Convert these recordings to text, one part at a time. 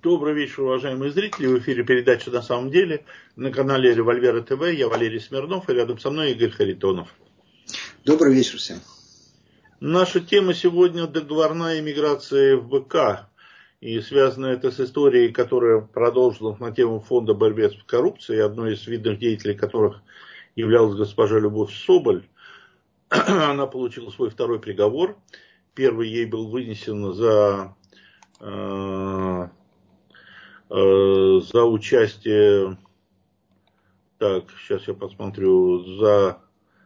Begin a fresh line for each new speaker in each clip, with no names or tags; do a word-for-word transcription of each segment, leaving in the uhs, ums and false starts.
Добрый вечер, уважаемые зрители. В эфире передача «На самом деле» на канале Револьвера ТВ. Я Валерий Смирнов, и рядом со мной Игорь Харитонов.
Добрый вечер всем.
Наша тема сегодня — договорная миграция в БК. И связано это с историей, которая продолжилась на тему фонда борьбы с коррупцией, одной из видных деятелей которых являлась госпожа Любовь Соболь. Она получила свой второй приговор. Первый ей был вынесен за... Э, э, за участие, так, сейчас я посмотрю, за,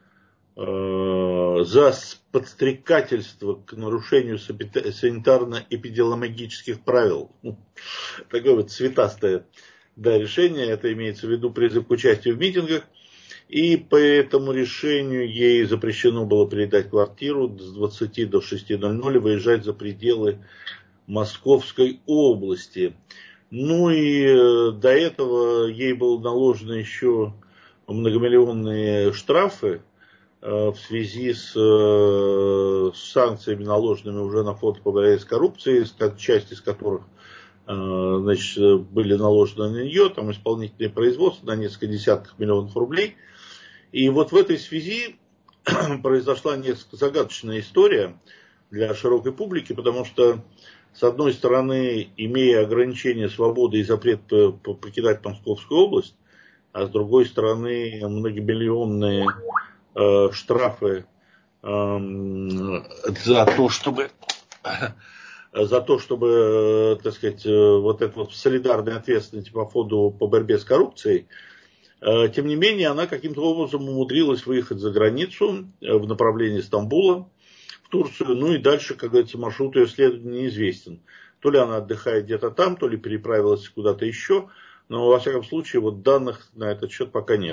э, за подстрекательство к нарушению санитарно-эпидемиологических правил. Такое вот цветастое, да, решение, это имеется в виду призыв к участию в митингах. И по этому решению ей запрещено было передать квартиру с двадцати до шести ноль-ноль и выезжать за пределы Московской области. Ну и до этого ей было наложено еще многомиллионные штрафы в связи с санкциями, наложенными уже на фонд по борьбе с коррупцией, часть из которых, значит, были наложены на нее, там исполнительное производство на несколько десятков миллионов рублей. И вот в этой связи произошла несколько загадочная история для широкой публики, потому что, с одной стороны, имея ограничение свободы и запрет покидать Московскую область, а с другой стороны, многомиллионные э, штрафы э, за то, чтобы, за то, чтобы, э, так сказать, э, вот эта вот солидарная ответственность по фонду по борьбе с коррупцией. Э, тем не менее, она каким-то образом умудрилась выехать за границу э, в направлении Стамбула, Турцию, ну и дальше, как говорится, маршрут ее следования неизвестен. То ли она отдыхает где-то там, то ли переправилась куда-то еще, но во всяком случае вот данных на этот счет пока нет.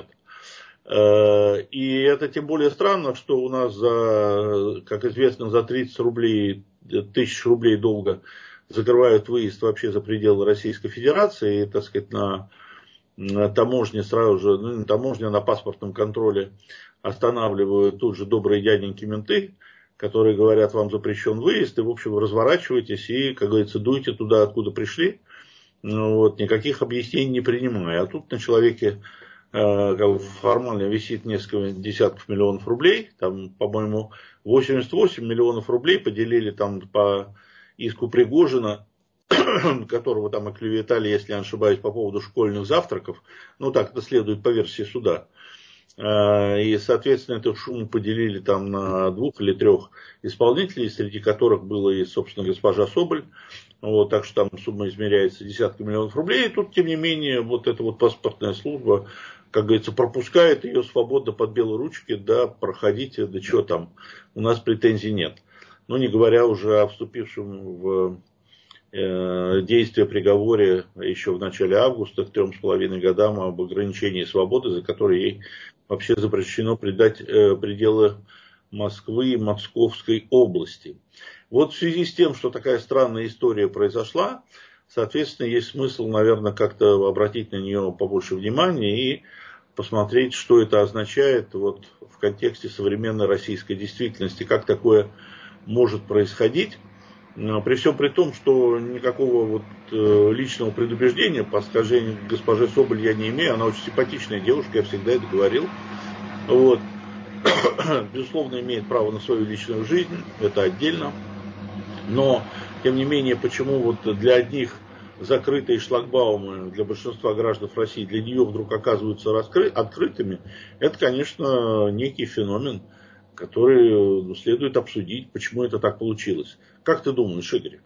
И это тем более странно, что у нас за, как известно, за тридцать рублей, тысяч рублей долга закрывают выезд вообще за пределы Российской Федерации, и, так сказать, на, на таможне сразу же, ну, на таможне, на паспортном контроле останавливают тут же добрые дяденьки менты, которые говорят, вам запрещен выезд, и, в общем, разворачивайтесь и, как говорится, дуйте туда, откуда пришли, ну, вот, никаких объяснений не принимая. А тут на человеке э, как бы формально висит несколько десятков миллионов рублей, там, по-моему, восемьдесят восемь миллионов рублей поделили там по иску Пригожина, которого там оклеветали, если я не ошибаюсь, по поводу школьных завтраков, ну, так это следует по версии суда. И, соответственно, эту сумму поделили там на двух или трех исполнителей, среди которых была и, собственно, госпожа Соболь. Вот, так что там сумма измеряется десятками миллионов рублей. И тут, тем не менее, вот эта вот паспортная служба, как говорится, пропускает ее свободно под белые ручки, да, проходите, да что там, у нас претензий нет. Ну, не говоря уже о вступившем в э, действие приговоре еще в начале августа к трем с половиной годам об ограничении свободы, за которое ей вообще запрещено предать э, пределы Москвы и Московской области. Вот в связи с тем, что такая странная история произошла, соответственно, есть смысл, наверное, как-то обратить на нее побольше внимания и посмотреть, что это означает вот, в контексте современной российской действительности, как такое может происходить. При всем при том, что никакого вот э, личного предубеждения по скажению госпожи Соболь я не имею. Она очень симпатичная девушка, я всегда это говорил. Вот. Безусловно, имеет право на свою личную жизнь, это отдельно. Но, тем не менее, почему вот для одних закрытые шлагбаумы для большинства граждан России для нее вдруг оказываются раскры... открытыми, это, конечно, некий феномен, который следует обсудить, почему это так получилось. Как ты думаешь, Игорь?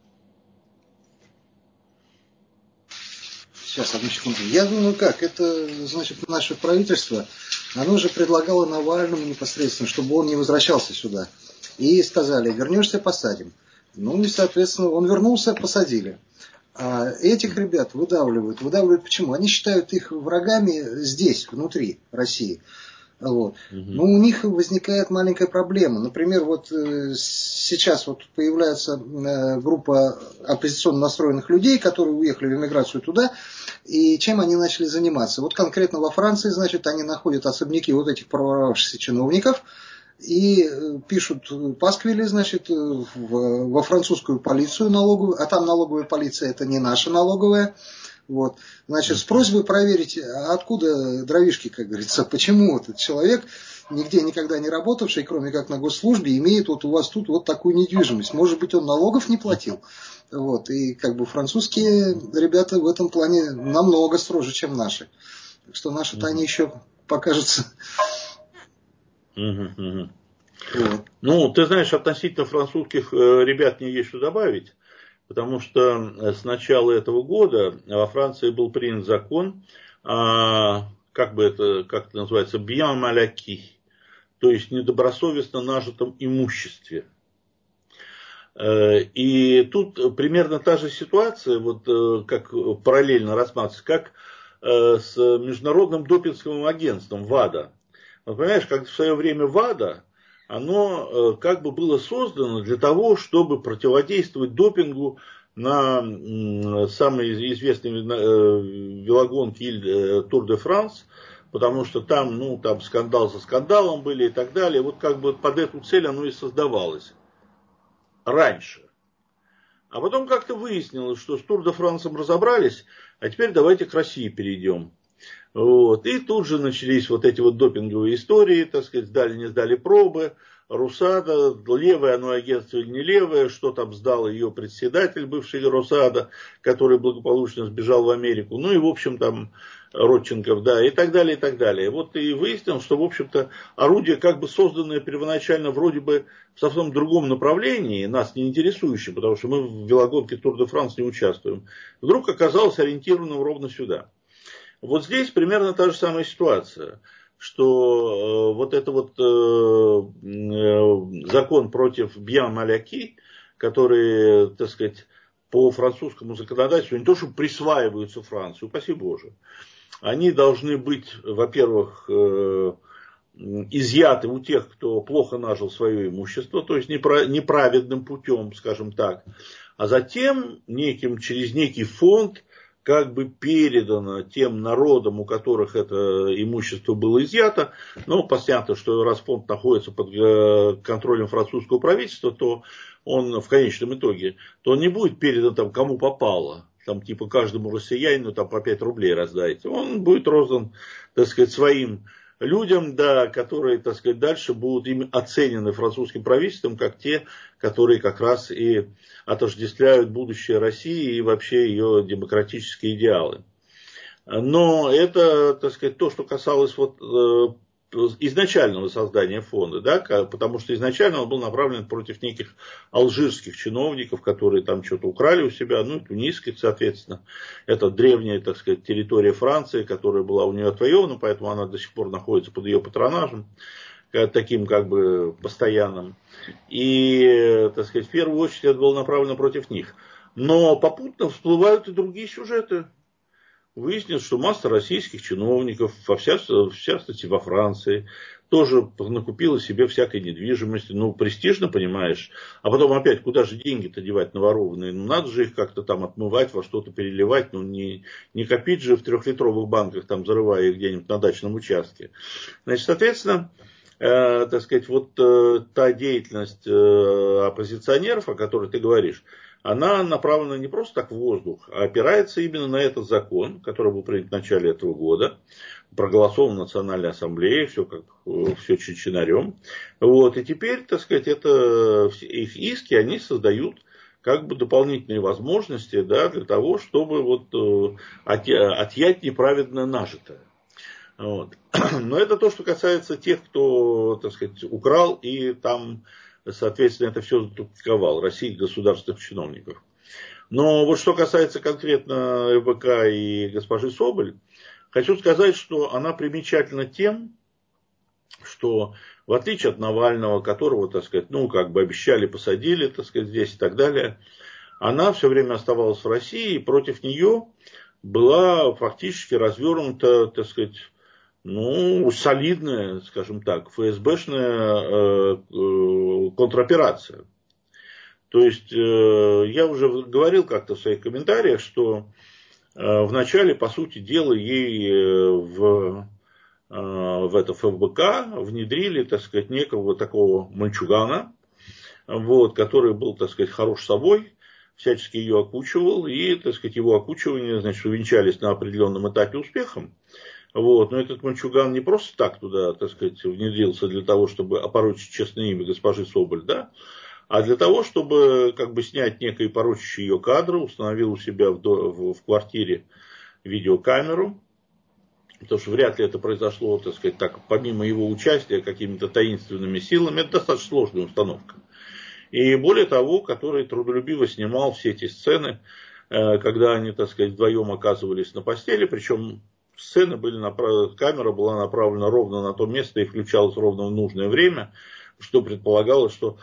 Сейчас, одну секунду. Я думаю, как, это, значит, наше правительство, оно же предлагало Навальному непосредственно, чтобы он не возвращался сюда. И сказали, вернешься, посадим. Ну, и, соответственно, он вернулся, посадили. А этих ребят выдавливают. Выдавливают почему? Они считают их врагами здесь, внутри России. Вот. Угу. Но у них возникает маленькая проблема. Например, вот э, сейчас вот появляется э, группа оппозиционно настроенных людей, которые уехали в эмиграцию туда, и чем они начали заниматься. Вот конкретно во Франции, значит, они находят особняки вот этих проворовавшихся чиновников, И пишут пасквили, значит, в, во французскую полицию налоговую, а там налоговая полиция это не наша налоговая. Вот. Значит, с просьбой проверить, откуда дровишки, как говорится, почему этот человек, нигде никогда не работавший, кроме как на госслужбе, имеет вот у вас тут вот такую недвижимость. Может быть, он налогов не платил. Вот. И как бы французские ребята в этом плане намного строже, чем наши. Так что наши-то они еще покажутся.
Вот. Ну, ты знаешь, относительно французских ребят мне есть что добавить. Потому что с начала этого года во Франции был принят закон, как бы это, как это называется, bien mal acquis, то есть недобросовестно нажитом имуществе. И тут примерно та же ситуация, вот как параллельно рассматривается, как с международным допинговым агентством ВАДА. Вот понимаешь, как в свое время ВАДА, оно как бы было создано для того, чтобы противодействовать допингу на самой известной велогонке Тур де Франс, потому что там, ну, там скандал за скандалом были и так далее. Вот как бы под эту цель оно и создавалось раньше. А потом как-то выяснилось, что с Тур де Франсом разобрались, а теперь давайте к России перейдем. Вот. И тут же начались вот эти вот допинговые истории, так сказать, сдали, не сдали пробы, Русада, левое оно агентство или не левое, что там сдал ее председатель, бывший Русада, который благополучно сбежал в Америку, ну и в общем там Родченков, да, и так далее, и так далее. Вот и выяснилось, что в общем-то орудие, как бы созданное первоначально вроде бы в совсем другом направлении, нас не интересующее, потому что мы в велогонке Тур де Франс не участвуем, вдруг оказалось ориентированным ровно сюда. Вот здесь примерно та же самая ситуация, что э, вот это вот э, э, закон против bien mal acquis, который, так сказать, по французскому законодательству не то, что присваиваются Франции, упаси Боже, они должны быть, во-первых, э, изъяты у тех, кто плохо нажил свое имущество, то есть неправедным путем, скажем так, а затем неким, через некий фонд как бы передано тем народам, у которых это имущество было изъято, но понятно, что раз фонд находится под контролем французского правительства, то он в конечном итоге, то он не будет передан там кому попало, там типа каждому россиянину там по пять рублей раздайте, он будет роздан, так сказать, своим людям, да, которые, так сказать, дальше будут им оценены французским правительством, как те, которые как раз и отождествляют будущее России и вообще ее демократические идеалы. Но это, так сказать, то, что касалось вот изначального создания фонда, да, потому что изначально он был направлен против неких алжирских чиновников, которые там что-то украли у себя, ну, тунисских, соответственно. Это древняя, так сказать, территория Франции, которая была у нее отвоевана, поэтому она до сих пор находится под ее патронажем, таким как бы постоянным. И, так сказать, в первую очередь это было направлено против них. Но попутно всплывают и другие сюжеты. Выяснилось, что масса российских чиновников, в частности во Франции, тоже накупила себе всякой недвижимости. Ну, престижно, понимаешь. А потом опять, куда же деньги-то девать наворованные? Ну, надо же их как-то там отмывать, во что-то переливать. Ну, не, не копить же в трехлитровых банках, там, зарывая их где-нибудь на дачном участке. Значит, соответственно, э, так сказать, вот э, та деятельность э, оппозиционеров, о которой ты говоришь, она направлена не просто так в воздух, а опирается именно на этот закон, который был принят в начале этого года, проголосован в Национальной ассамблее, все как все чинарем. Вот, и теперь, так сказать, это, их иски, они создают как бы дополнительные возможности, да, для того, чтобы вот, отъять неправедно нажитое. Вот. Но это то, что касается тех, кто, так сказать, украл и там, соответственно, это все затупиковал, российских государственных чиновников. Но вот что касается конкретно ЭВК и госпожи Соболь, хочу сказать, что она примечательна тем, что в отличие от Навального, которого, так сказать, ну, как бы обещали, посадили, так сказать, здесь и так далее, она все время оставалась в России, и против нее была фактически развернута, так сказать, ну, солидная, скажем так, ФСБшная э, э, контроперация. То есть, э, я уже говорил как-то в своих комментариях, что э, вначале, по сути дела, ей в в это эф бэ ка внедрили, так сказать, некого такого мальчугана, вот, который был, так сказать, хорош собой, всячески ее окучивал, и, так сказать, его окучивания, значит, увенчались на определенном этапе успехом. Вот. Но этот мальчуган не просто так туда, так сказать, внедрился для того, чтобы опорочить честное имя госпожи Соболь, да, а для того, чтобы как бы снять некие порочащие ее кадры, установил у себя в, в, в квартире видеокамеру, потому что вряд ли это произошло, так сказать, так, помимо его участия какими-то таинственными силами, это достаточно сложная установка. И более того, который трудолюбиво снимал все эти сцены, когда они, так сказать, вдвоем оказывались на постели, причем сцены были направлены, камера была направлена ровно на то место и включалась ровно в нужное время, что предполагалось, что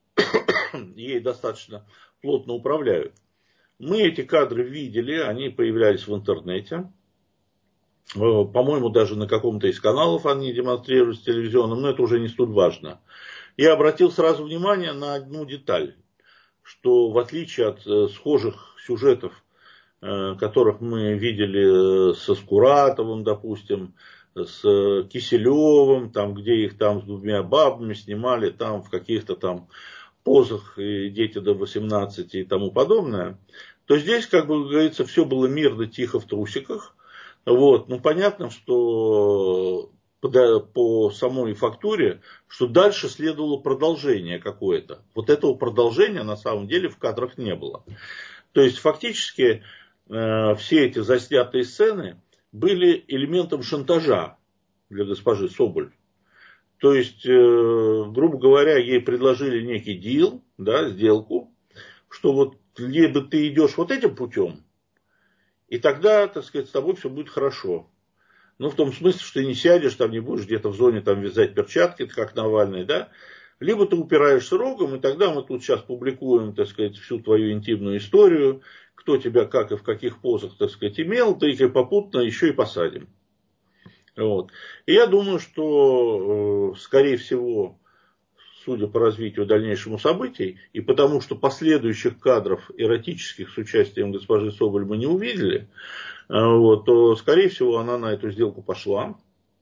ей достаточно плотно управляют. Мы эти кадры видели, они появлялись в интернете. По-моему, даже на каком-то из каналов они демонстрируются в телевизионном, но это уже не столь важно. Я обратил сразу внимание на одну деталь, что в отличие от схожих сюжетов, которых мы видели со Скуратовым, допустим, с Киселевым, там, где их там с двумя бабами снимали, там в каких-то там позах, и дети до восемнадцати и тому подобное, то здесь, как бы говорится, все было мирно, тихо в трусиках. Вот. Ну, понятно, что по, по самой фактуре, что дальше следовало продолжение какое-то. Вот этого продолжения на самом деле в кадрах не было. То есть, фактически, э, все эти заснятые сцены были элементом шантажа для госпожи Соболь. То есть, э, грубо говоря, ей предложили некий дил, да, сделку, что вот либо ты идешь вот этим путем, и тогда, так сказать, с тобой все будет хорошо. Ну, в том смысле, что ты не сядешь, там не будешь где-то в зоне там вязать перчатки, как Навальный, да. Либо ты упираешься рогом, и тогда мы тут сейчас публикуем, так сказать, всю твою интимную историю, кто тебя как и в каких позах, так сказать, имел, да и попутно еще и посадим. Вот. И я думаю, что, скорее всего, судя по развитию дальнейшему событий, и потому что последующих кадров эротических с участием госпожи Соболь мы не увидели, вот, то, скорее всего, она на эту сделку пошла.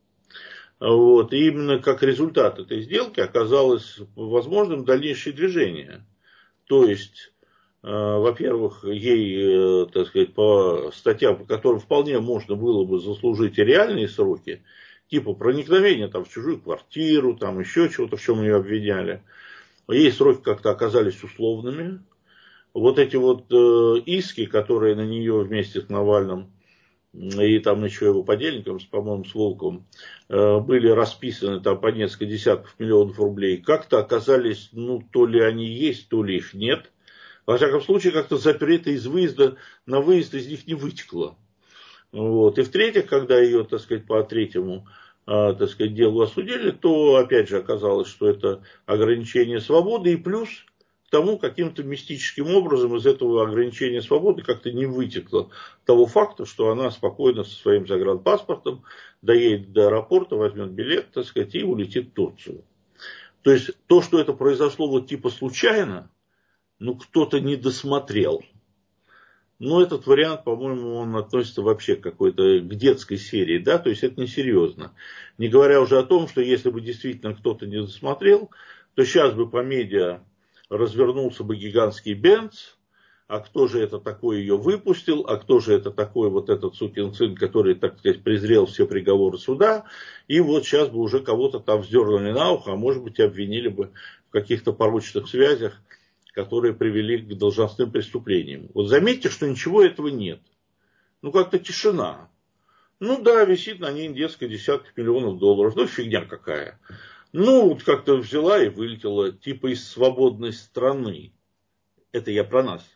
Вот, и именно как результат этой сделки оказалось возможным дальнейшее движение. То есть, во-первых, ей, так сказать, по статьям, по которым вполне можно было бы заслужить и реальные сроки, типа проникновения там, в чужую квартиру, там еще чего-то, в чем ее обвиняли, ей сроки как-то оказались условными. Вот эти вот иски, которые на нее вместе с Навальным и там еще его подельником, по-моему, с Волковым, были расписаны там по несколько десятков миллионов рублей, как-то оказались, ну, то ли они есть, то ли их нет. Во всяком случае, как-то заперто из выезда на выезд из них не вытекло. Вот. И в-третьих, когда ее, так сказать, по третьему, так сказать, делу осудили, то опять же оказалось, что это ограничение свободы, и плюс к тому, каким-то мистическим образом из этого ограничения свободы как-то не вытекло того факта, что она спокойно со своим загранпаспортом доедет до аэропорта, возьмет билет, так сказать, и улетит в Турцию. То есть то, что это произошло вот типа случайно, ну, кто-то не досмотрел. Но этот вариант, по-моему, он относится вообще к какой-то к детской серии, да, то есть это несерьезно. Не говоря уже о том, что если бы действительно кто-то не досмотрел, то сейчас бы по медиа развернулся бы гигантский бенц, а кто же это такой ее выпустил, а кто же это такой вот этот сукин сын, который, так сказать, презрел все приговоры суда, и вот сейчас бы уже кого-то там вздернули на ухо, а может быть и обвинили бы в каких-то порочных связях, которые привели к должностным преступлениям. Вот заметьте, что ничего этого нет. Ну, как-то тишина. Ну, да, висит на ней детская десятка миллионов долларов. Ну, фигня какая. Ну, вот как-то взяла и вылетела, типа из свободной страны. Это я про нас.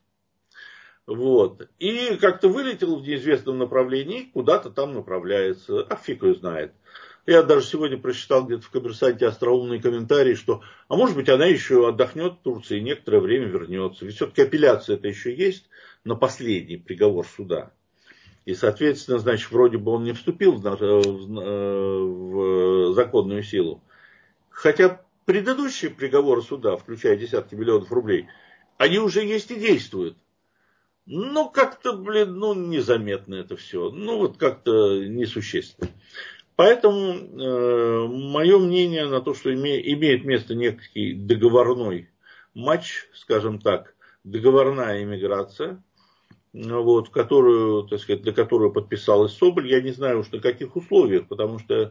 Вот. И как-то вылетела в неизвестном направлении, куда-то там направляется. А фиг ее знает. Я даже сегодня прочитал где-то в Коммерсанте остроумный комментарий, что, а может быть, она еще отдохнет в Турции и некоторое время вернется. Ведь все-таки апелляция это еще есть на последний приговор суда. И, соответственно, значит, вроде бы он не вступил в, в, в законную силу. Хотя предыдущие приговоры суда, включая десятки миллионов рублей, они уже есть и действуют. Ну, как-то, блин, ну, незаметно это все. Ну, вот как-то несущественно. Поэтому э, мое мнение на то, что име, имеет место некий договорной матч, скажем так, договорная иммиграция, вот, которую, так сказать, для которой подписалась Соболь, я не знаю уж на каких условиях, потому что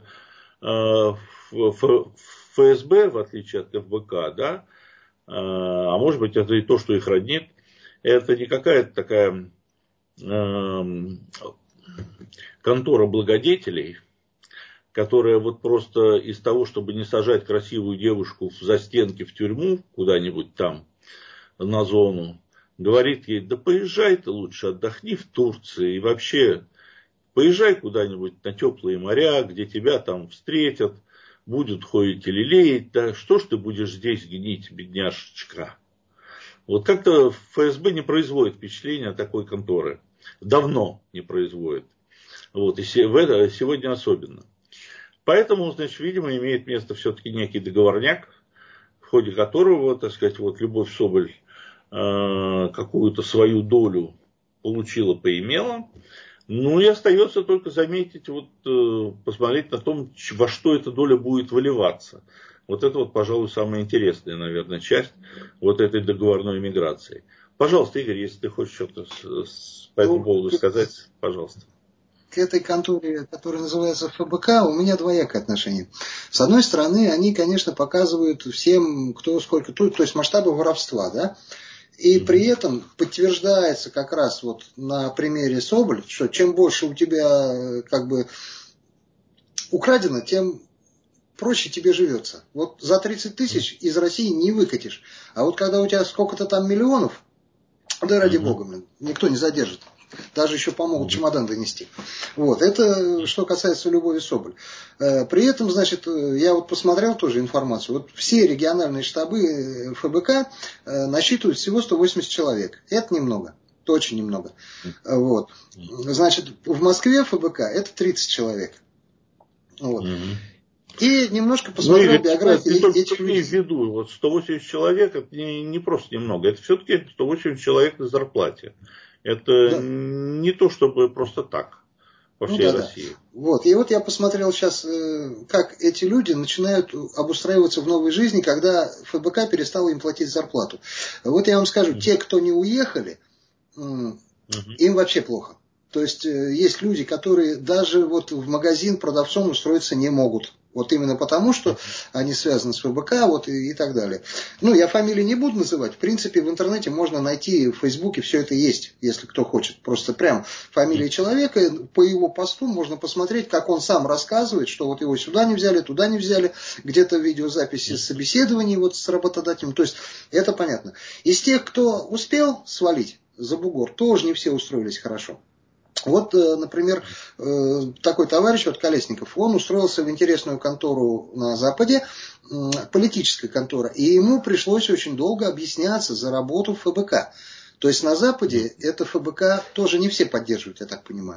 э, ФСБ, в отличие от ФБК, да, э, а может быть это и то, что их роднит, это не какая-то такая э, контора благодетелей, которая вот просто из того, чтобы не сажать красивую девушку в застенки в тюрьму, куда-нибудь там, на зону, говорит ей, да поезжай ты лучше, отдохни в Турции и вообще поезжай куда-нибудь на теплые моря, где тебя там встретят, будут ходить и лелеять, да что ж ты будешь здесь гнить, бедняжечка. Вот как-то ФСБ не производит впечатления такой конторы. Давно не производит. Вот, и сегодня особенно. Поэтому, значит, видимо, имеет место все-таки некий договорняк, в ходе которого, так сказать, вот Любовь Соболь э, какую-то свою долю получила, поимела. Ну и остается только заметить, вот, э, посмотреть на том, во что эта доля будет выливаться. Вот это вот, пожалуй, самая интересная, наверное, часть вот этой договорной миграции. Пожалуйста, Игорь, если ты хочешь что-то с, с, по этому поводу сказать, пожалуйста.
К этой конторе, которая называется ФБК, у меня двоякое отношение. С одной стороны, они, конечно, показывают всем, кто сколько, то, то есть масштабы воровства, да, и mm-hmm. при этом подтверждается как раз вот на примере Соболь, что чем больше у тебя как бы украдено, тем проще тебе живется. Вот за тридцать тысяч из России не выкатишь, а вот когда у тебя сколько-то там миллионов, да ради mm-hmm. бога, блин, никто не задержит. Даже еще помогут чемодан донести. Вот. Это что касается Любови Соболь. При этом, значит, я вот посмотрел тоже информацию. Вот все региональные штабы ФБК насчитывают всего сто восемьдесят человек. Это немного. Это очень немного. Вот. Значит, в Москве ФБК это тридцать человек. Вот. И немножко посмотрел ну, биографию
ты
этих людей.
В виду, вот сто восемьдесят человек это не, не просто немного. Это все-таки сто восемьдесят человек на зарплате. Это да. не то, чтобы просто так по всей ну, да, России.
Да. Вот. И вот я посмотрел сейчас, как эти люди начинают обустраиваться в новой жизни, когда ФБК перестала им платить зарплату. Вот я вам скажу, mm-hmm. те, кто не уехали, mm-hmm. им вообще плохо. То есть есть люди, которые даже вот в магазин продавцом устроиться не могут. Вот именно потому, что они связаны с ФБК вот, и, и так далее. Ну, я фамилии не буду называть. В принципе, в интернете можно найти, в Фейсбуке все это есть, если кто хочет. Просто прям фамилия человека, по его посту можно посмотреть, как он сам рассказывает, что вот его сюда не взяли, туда не взяли, где-то видеозаписи собеседований вот с работодателем. То есть, это понятно. Из тех, кто успел свалить за бугор, тоже не все устроились хорошо. Вот, например, такой товарищ, вот Колесников, он устроился в интересную контору на Западе, политическая контора, и ему пришлось очень долго объясняться за работу в ФБК. То есть на Западе это ФБК тоже не все поддерживают, я так понимаю.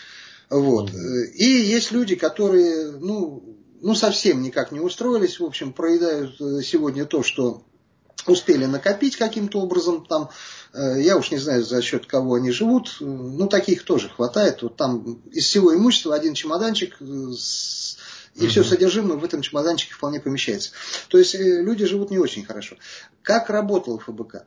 Вот. И есть люди, которые, ну, ну, совсем никак не устроились, в общем, проедают сегодня то, что успели накопить каким-то образом там, я уж не знаю, за счет кого они живут, ну, таких тоже хватает. Вот там из всего имущества один чемоданчик, с... и mm-hmm. все содержимое в этом чемоданчике вполне помещается. То есть люди живут не очень хорошо. Как работал ФБК?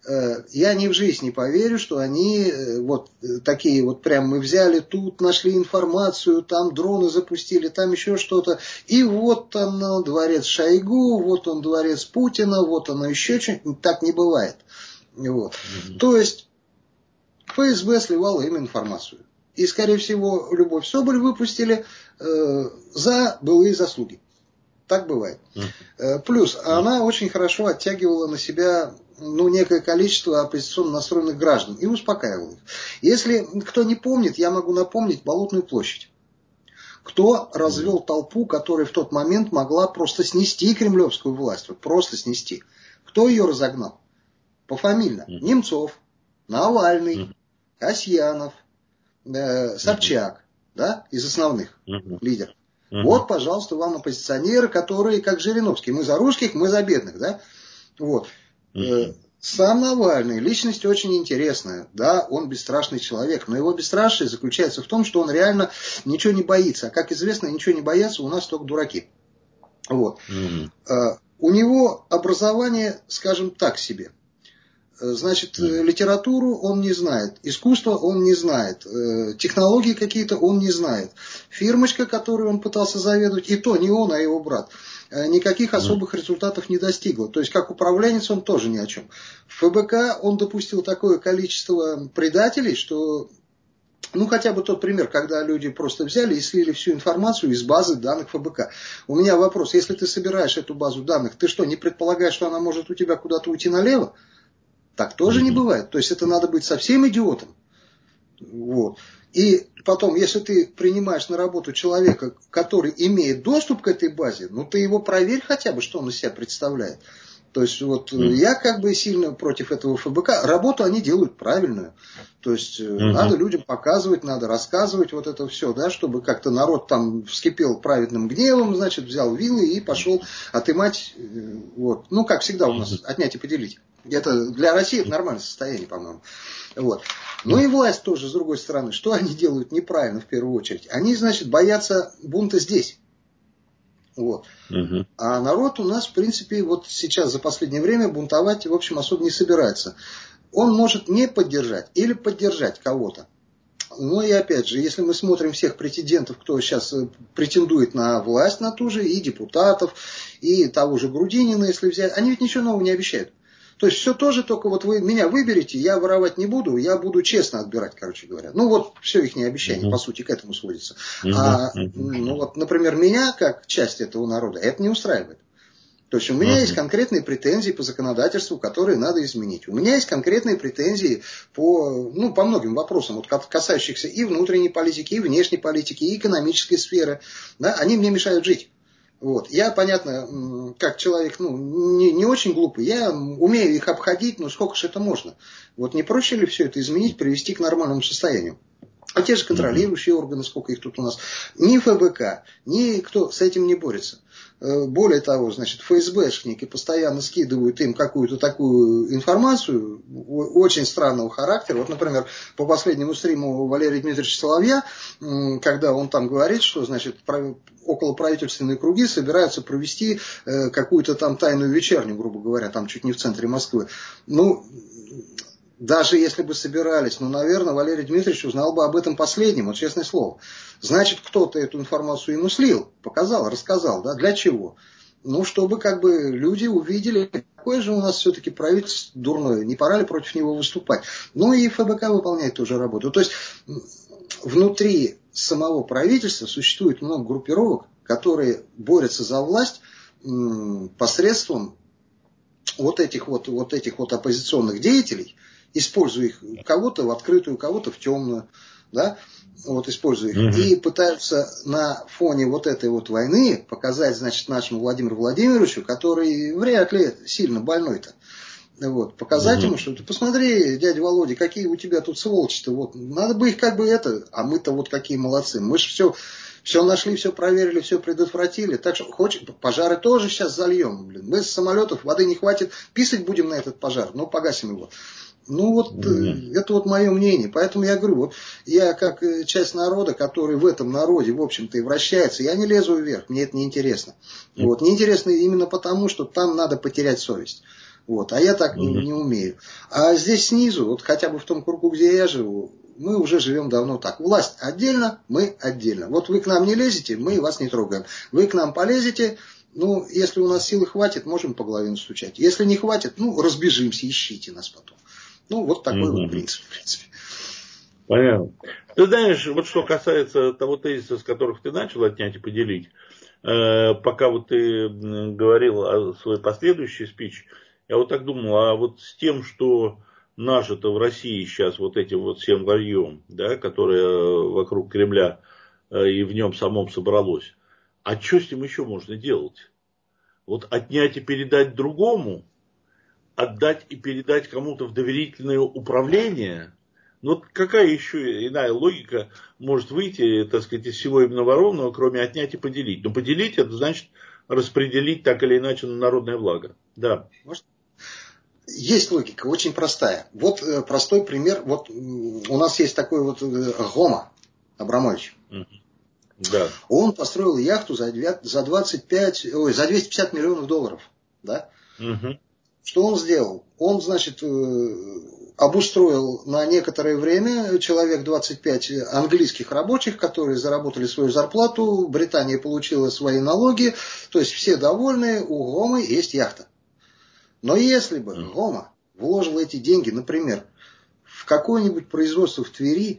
Я ни в жизнь не поверю, что они вот такие вот прям мы взяли тут, нашли информацию, там дроны запустили, там еще что-то. И вот он дворец Шойгу, вот он дворец Путина, вот оно еще что-нибудь. Так не бывает. Вот. Mm-hmm. То есть ФСБ сливала им информацию. И, скорее всего, Любовь Соболь выпустили э, за былые заслуги. Так бывает. Mm-hmm. Плюс mm-hmm. она очень хорошо оттягивала на себя ну, некое количество оппозиционно настроенных граждан и успокаивала их. Если кто не помнит, я могу напомнить Болотную площадь. Кто развел mm-hmm. толпу, которая в тот момент могла просто снести кремлевскую власть, вот просто снести. Кто ее разогнал? Пофамильно. Mm-hmm. Немцов, Навальный, mm-hmm. Касьянов, э, Собчак, mm-hmm. да, из основных mm-hmm. лидеров. Mm-hmm. Вот, пожалуйста, вам оппозиционеры, которые, как Жириновский, мы за русских, мы за бедных, да, вот. Mm-hmm. Сам Навальный, личность очень интересная, да, он бесстрашный человек, но его бесстрашие заключается в том, что он реально ничего не боится, а как известно, ничего не боятся у нас только дураки. Вот. Mm-hmm. У него образование, скажем так себе. Значит, литературу он не знает, искусство он не знает, технологии какие-то он не знает. Фирмочка, которую он пытался заведовать, и то не он, а его брат, никаких особых результатов не достигла. То есть, как управленец он тоже ни о чем. В ФБК он допустил такое количество предателей, что... Ну, хотя бы тот пример, когда люди просто взяли и слили всю информацию из базы данных ФБК. У меня вопрос, если ты собираешь эту базу данных, ты что, не предполагаешь, что она может у тебя куда-то уйти налево? Так тоже mm-hmm. не бывает. То есть это надо быть совсем идиотом. Вот. И потом, если ты принимаешь на работу человека, который имеет доступ к этой базе, ну ты его проверь хотя бы, что он из себя представляет. То есть вот mm-hmm. я как бы сильно против этого ФБК. Работу они делают правильную. То есть mm-hmm. надо людям показывать, надо рассказывать вот это все, да, чтобы как-то народ там вскипел праведным гневом, значит, взял вилы и пошел отымать. Вот. Ну, как всегда у нас, отнять и поделить. Это для России это нормальное состояние, по-моему. Вот. Ну и власть тоже, с другой стороны, что они делают неправильно в первую очередь? Они, значит, боятся бунта здесь. Вот. Угу. А народ у нас, в принципе, вот сейчас за последнее время бунтовать, в общем, особо не собирается. Он может не поддержать или поддержать кого-то. Ну и опять же, если мы смотрим всех претендентов, кто сейчас претендует на власть, на ту же, и депутатов, и того же Грудинина, если взять, они ведь ничего нового не обещают. То есть все тоже, только вот вы меня выберете, я воровать не буду, я буду честно отбирать, короче говоря. Ну вот все их обещания, uh-huh. по сути, к этому сводится. Uh-huh. А, ну вот, например, меня, как часть этого народа, это не устраивает. То есть у меня uh-huh. есть конкретные претензии по законодательству, которые надо изменить. У меня есть конкретные претензии по, ну, по многим вопросам, вот, касающихся и внутренней политики, и внешней политики, и экономической сферы. Да, они мне мешают жить. Вот. Я, понятно, как человек, ну, не, не очень глупый, я умею их обходить, но сколько же это можно? Вот не проще ли все это изменить, привести к нормальному состоянию? А те же контролирующие органы, сколько их тут у нас, ни ФБК, ни кто с этим не борется. Более того, значит, ФСБшники постоянно скидывают им какую-то такую информацию очень странного характера. Вот, например, по последнему стриму Валерия Дмитриевича Соловья, когда он там говорит, что, значит, околоправительственные круги собираются провести какую-то там тайную вечерню, грубо говоря, там чуть не в центре Москвы. Ну, даже если бы собирались, ну, наверное, Валерий Дмитриевич узнал бы об этом последнем, вот честное слово. Значит, кто-то эту информацию ему слил, показал, рассказал, да, для чего? Ну, чтобы как бы люди увидели, какое же у нас все-таки правительство дурное, не пора ли против него выступать. Ну, и ФБК выполняет ту же работу. То есть, внутри самого правительства существует много группировок, которые борются за власть посредством вот этих вот, вот этих вот оппозиционных деятелей, используя их у кого-то в открытую, у кого-то в темную, да, вот используя их, угу. и пытаются на фоне вот этой вот войны показать, значит, нашему Владимиру Владимировичу, который вряд ли сильно больной-то, вот, показать угу. ему, что ты посмотри, дядя Володя, какие у тебя тут сволочи-то, вот, надо бы их как бы это, а мы-то вот какие молодцы, мы же все... Все нашли, все проверили, все предотвратили. Так что хочешь, пожары тоже сейчас зальем. Блин. Мы с самолетов, воды не хватит, писать будем на этот пожар. Ну, погасим его. Ну, вот mm-hmm. это вот мое мнение. Поэтому я говорю, вот я как часть народа, который в этом народе, в общем-то, и вращается, я не лезу вверх, мне это неинтересно. Mm-hmm. Вот. Неинтересно именно потому, что там надо потерять совесть. Вот. А я так mm-hmm. не, не умею. А здесь снизу, вот хотя бы в том кругу, где я живу, мы уже живем давно так. Власть отдельно, мы отдельно. Вот вы к нам не лезете, мы вас не трогаем. Вы к нам полезете, ну, если у нас силы хватит, можем по голове настучать. Если не хватит, ну, разбежимся, ищите нас потом. Ну, вот такой mm-hmm. вот принцип, в принципе.
Понятно. Ты знаешь, вот что касается того тезиса, с которых ты начал отнять и поделить, э, пока вот ты говорил о своей последующей спич, я вот так думал, а вот с тем, что нажито в России сейчас вот этим вот всем варьем, да, которое вокруг Кремля и в нем самом собралось, а что с ним еще можно делать? Вот отнять и передать другому, отдать и передать кому-то в доверительное управление, ну вот какая еще иная логика может выйти, так сказать, из всего именно воровного, кроме отнять и поделить? Но поделить это значит распределить так или иначе на народное благо. Да.
Может? есть логика, очень простая. Вот э, простой пример. Вот э, у нас есть такой вот э, Гома Абрамович.
Угу. Да.
Он построил яхту за, за двадцать пять, ой, за двести пятьдесят миллионов долларов. Да?
Угу.
Что он сделал? Он, значит, э, обустроил на некоторое время человек двадцать пять английских рабочих, которые заработали свою зарплату, Британия получила свои налоги, то есть все довольны, у Гомы есть яхта. Но если бы Гома вложил эти деньги, например, в какое-нибудь производство в Твери,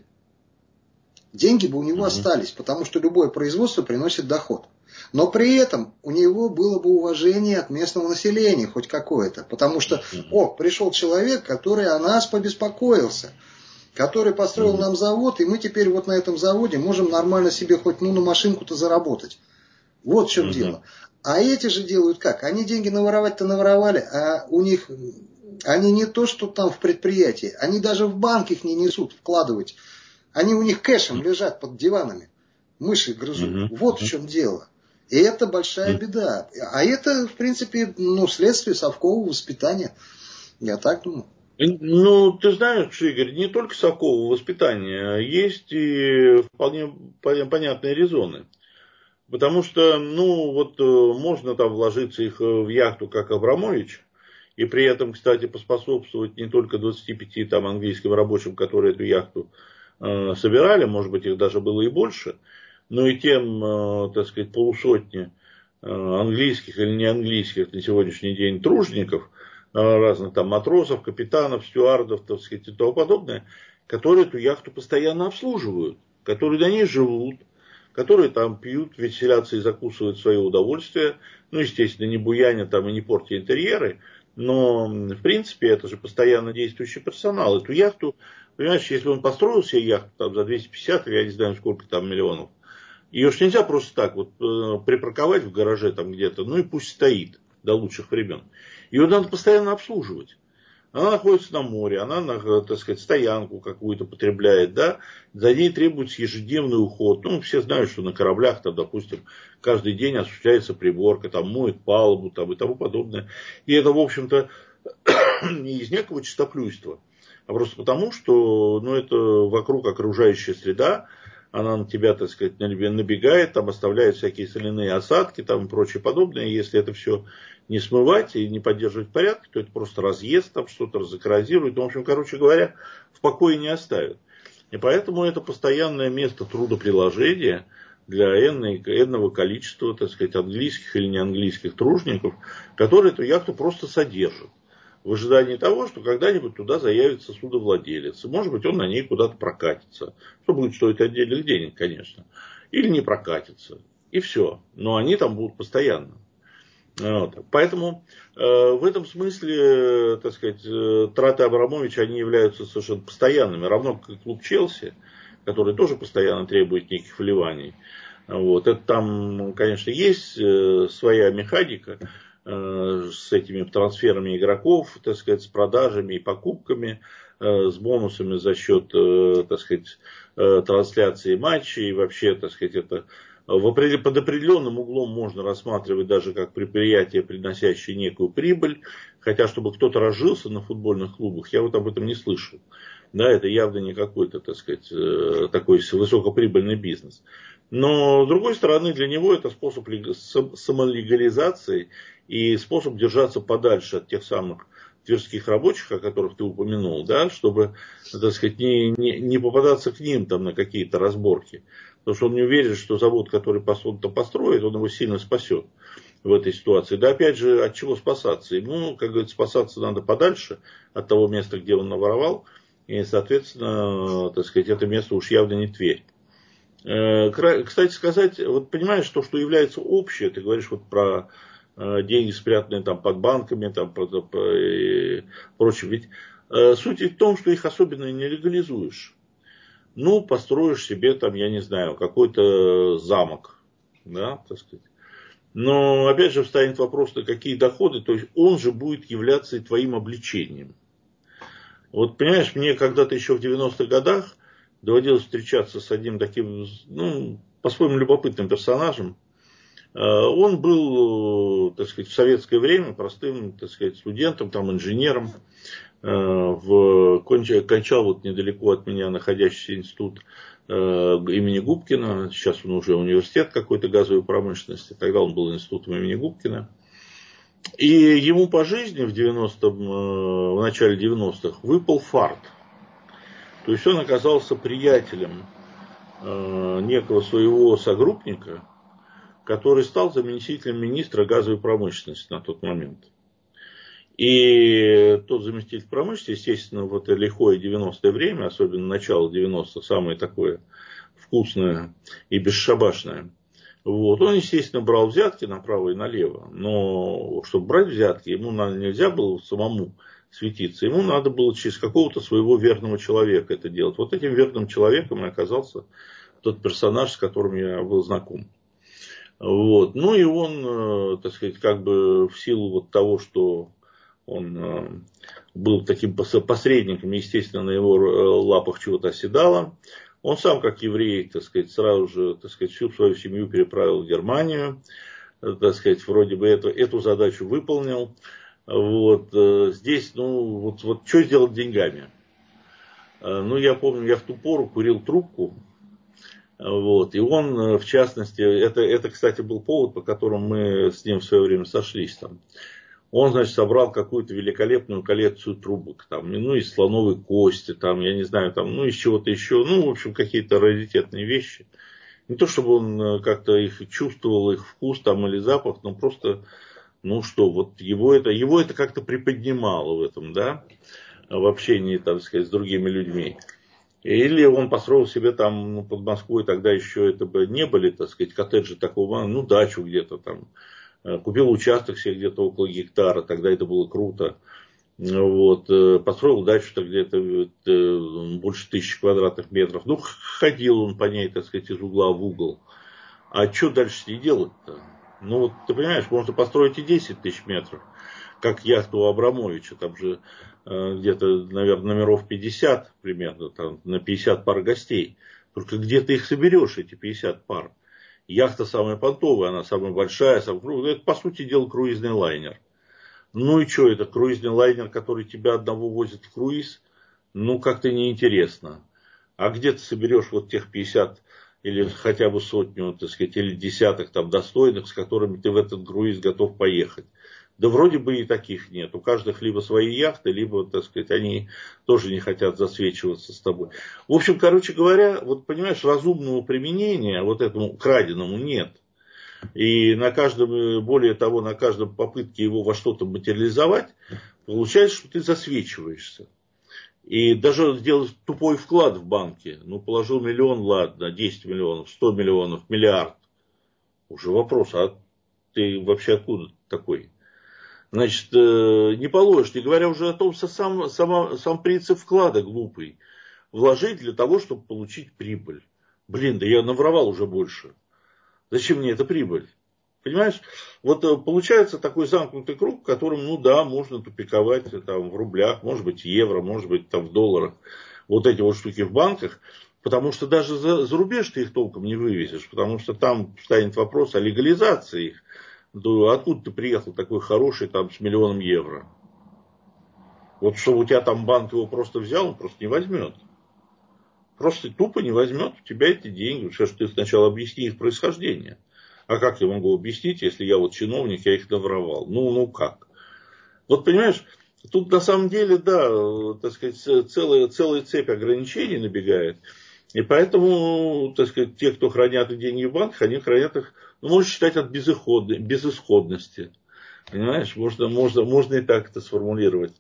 деньги бы у него остались, потому что любое производство приносит доход. Но при этом у него было бы уважение от местного населения, хоть какое-то. Потому что, о, пришел человек, который о нас побеспокоился, который построил нам завод, и мы теперь вот на этом заводе можем нормально себе хоть ну, на машинку-то заработать. Вот в чем дело. А эти же делают как? Они деньги наворовать-то наворовали, а у них, они не то, что там в предприятии, они даже в банк их не несут вкладывать. Они у них кэшем лежат под диванами. Мыши грызут. Вот в чем дело. И это большая беда. А это, в принципе, ну, следствие совкового воспитания. Я так думаю.
Ну, ты знаешь, Игорь, не только совкового воспитания. Есть и вполне понятные резоны. Потому что, ну, вот можно там вложиться их в яхту, как Абрамович, и при этом, кстати, поспособствовать не только двадцати пяти там, английским рабочим, которые эту яхту э, собирали, может быть, их даже было и больше, но и тем, э, так сказать, полусотни э, английских или не английских на сегодняшний день тружеников, э, разных там матросов, капитанов, стюардов, так сказать, и тому подобное, которые эту яхту постоянно обслуживают, которые на ней живут, которые там пьют, веселятся и закусывают свое удовольствие. Ну, естественно, не буянят там и не портят интерьеры. Но, в принципе, это же постоянно действующий персонал. Эту яхту, понимаешь, если он построил себе яхту там, за двести пятьдесят, я не знаю, сколько там миллионов, ее ж нельзя просто так вот э, припарковать в гараже там где-то, ну и пусть стоит до лучших времен. Ее надо постоянно обслуживать. Она находится на море, она, так сказать, стоянку какую-то потребляет, да, за ней требуется ежедневный уход. Ну, все знают, что на кораблях, там, допустим, каждый день осуществляется приборка, там, моет палубу, там, и тому подобное. И это, в общем-то, не из некого чистоплюйства, а просто потому, что, ну, это вокруг окружающая среда, она на тебя, так сказать, набегает, там оставляет всякие соляные осадки, там и прочее подобное. И если это все не смывать и не поддерживать порядок, то это просто разъест, там что-то разокоррозирует. Ну, в общем, короче говоря, в покое не оставит. И поэтому это постоянное место трудоприложения для энного количества, так сказать, английских или неанглийских тружеников, которые эту яхту просто содержат. В ожидании того, что когда-нибудь туда заявится судовладелец. И, может быть, он на ней куда-то прокатится. Что будет стоить отдельных денег, конечно. Или не прокатится. И все. Но они там будут постоянно. Вот. Поэтому э, в этом смысле, так сказать, э, траты Абрамовича, они являются совершенно постоянными. Равно как и клуб Челси, который тоже постоянно требует неких вливаний. Вот. Это там, конечно, есть э, своя механика с этими трансферами игроков, так сказать, с продажами и покупками, с бонусами за счет, так сказать, трансляции матчей. И вообще, так сказать, это под определенным углом можно рассматривать даже как предприятие, приносящее некую прибыль. Хотя, чтобы кто-то разжился на футбольных клубах, я вот об этом не слышал. Да, это явно не какой-то, так сказать, такой высокоприбыльный бизнес. Но, с другой стороны, для него это способ самолегализации и способ держаться подальше от тех самых тверских рабочих, о которых ты упомянул, да, чтобы, так сказать, не, не, не попадаться к ним там на какие-то разборки. Потому что он не уверен, что завод, который он-то построит, он его сильно спасет в этой ситуации. Да, опять же, от чего спасаться? Ему, как говорится, спасаться надо подальше от того места, где он наворовал. И, соответственно, так сказать, это место уж явно не Тверь. Кстати сказать, вот понимаешь, то, что является общее, ты говоришь вот про деньги, спрятанные там под банками, там, и прочее. Ведь суть в том, что их особенно не легализуешь. Ну, построишь себе там, я не знаю, какой-то замок, да, так сказать. Но, опять же, встанет вопрос, на какие доходы, то есть он же будет являться и твоим обличением. Вот, понимаешь, мне когда-то еще в девяностых годах доводилось встречаться с одним таким, ну, по-своему любопытным персонажем. Он был, так сказать, в советское время простым, так сказать, студентом, там, инженером. В, кончал вот недалеко от меня находящийся институт имени Губкина. Сейчас он уже университет какой-то газовой промышленности. Тогда он был институтом имени Губкина. И ему по жизни в девяностом, в начале девяностых выпал фарт. То есть он оказался приятелем некого своего согруппника, который стал заместителем министра газовой промышленности на тот момент. И тот заместитель промышленности, естественно, в это лихое девяностое время, особенно начало девяностых, самое такое вкусное и бесшабашное, вот, он, естественно, брал взятки направо и налево. Но чтобы брать взятки, ему нельзя было самому светиться. Ему надо было через какого-то своего верного человека это делать. Вот этим верным человеком и оказался тот персонаж, с которым я был знаком. Вот. Ну и он, так сказать, как бы в силу вот того, что он был таким посредником, естественно, на его лапах чего-то оседало. Он сам, как еврей, так сказать, сразу же, так сказать, всю свою семью переправил в Германию. Так сказать, вроде бы эту, эту задачу выполнил. Вот. Здесь, ну, вот, вот что сделать деньгами? Ну, я помню, я в ту пору курил трубку. Вот. И он, в частности, это, это, кстати, был повод, по которому мы с ним в свое время сошлись там. Он, значит, собрал какую-то великолепную коллекцию трубок, там, ну, из слоновой кости, там, я не знаю, там, ну, из чего-то еще, ну, в общем, какие-то раритетные вещи. Не то, чтобы он как-то их чувствовал, их вкус там или запах, но просто, ну, что, вот его это, его это как-то приподнимало в этом, да, в общении, так сказать, с другими людьми. Или он построил себе там, ну, под Москвой, тогда еще это бы не были, так сказать, коттеджи такого, ну, дачу где-то там. Купил участок себе где-то около гектара, тогда это было круто. Вот. Построил дачу-то где-то больше тысячи квадратных метров. Ну, ходил он по ней, так сказать, из угла в угол. А что дальше не делать-то? Ну, вот ты понимаешь, можно построить и десять тысяч метров, как яхту у Абрамовича. Там же где-то, наверное, номеров пятьдесят примерно, там, на пятьдесят пар гостей. Только где ты их соберешь, эти пятьдесят пар? Яхта самая понтовая, она самая большая. Самая... Это, по сути дела, круизный лайнер. Ну и что, это круизный лайнер, который тебя одного возит в круиз? Ну, как-то неинтересно. А где ты соберешь вот тех пятьдесят или хотя бы сотню, так сказать, или десяток там достойных, с которыми ты в этот круиз готов поехать? Да вроде бы и таких нет. У каждых либо свои яхты, либо, так сказать, они тоже не хотят засвечиваться с тобой. В общем, короче говоря, вот понимаешь, разумного применения вот этому краденому нет. И на каждом, более того, на каждом попытке его во что-то материализовать, получается, что ты засвечиваешься. И даже сделать тупой вклад в банке, ну, положил миллион, ладно, десять миллионов, сто миллионов, миллиард. Уже вопрос, а ты вообще откуда такой? Значит, не положишь, не говоря уже о том, что сам, сам, сам принцип вклада глупый. Вложить для того, чтобы получить прибыль. Блин, да я наворовал уже больше. Зачем мне эта прибыль? Понимаешь? Вот получается такой замкнутый круг, в котором, ну да, можно тупиковать там, в рублях, может быть, евро, может быть, там, в долларах. Вот эти вот штуки в банках. Потому что даже за, за рубеж ты их толком не вывезешь. Потому что там станет вопрос о легализации их. Да откуда ты приехал такой хороший там с миллионом евро? Вот чтобы у тебя там банк его просто взял, он просто не возьмет. Просто тупо не возьмет у тебя эти деньги. Что ж ты сначала объясни их происхождение. А как я могу объяснить, если я вот чиновник, я их наворовал? Ну, ну как? Вот понимаешь, тут на самом деле, да, так сказать, целая, целая цепь ограничений набегает. И поэтому, так сказать, те, кто хранят деньги в банках, они хранят их, ну, можно считать, от безысходности. Понимаешь, можно, можно, можно и так это сформулировать.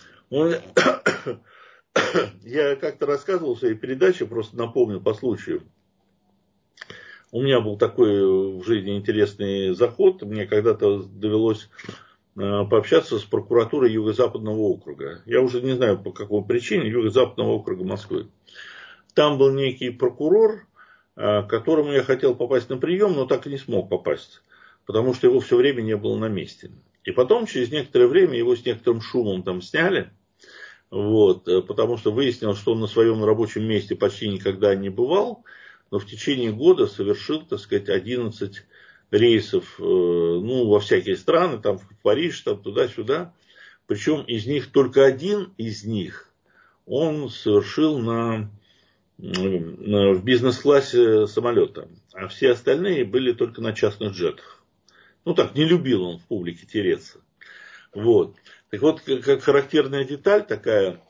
Я как-то рассказывал в своей передаче, просто напомню по случаю. У меня был такой в жизни интересный заход. Мне когда-то довелось пообщаться с прокуратурой Юго-Западного округа. Я уже не знаю по какой причине, Юго-Западного округа Москвы. Там был некий прокурор, к которому я хотел попасть на прием, но так и не смог попасть. Потому что его все время не было на месте. И потом, через некоторое время, его с некоторым шумом там сняли. Вот, потому что выяснилось, что он на своем рабочем месте почти никогда не бывал. Но в течение года совершил, так сказать, одиннадцать рейсов, ну, во всякие страны, там, в Париж, там, туда-сюда. Причем из них только один из них он совершил на, на, в бизнес-классе самолета, а все остальные были только на частных джетах. Ну так, не любил он в публике тереться. Вот. Так вот, как характерная деталь такая,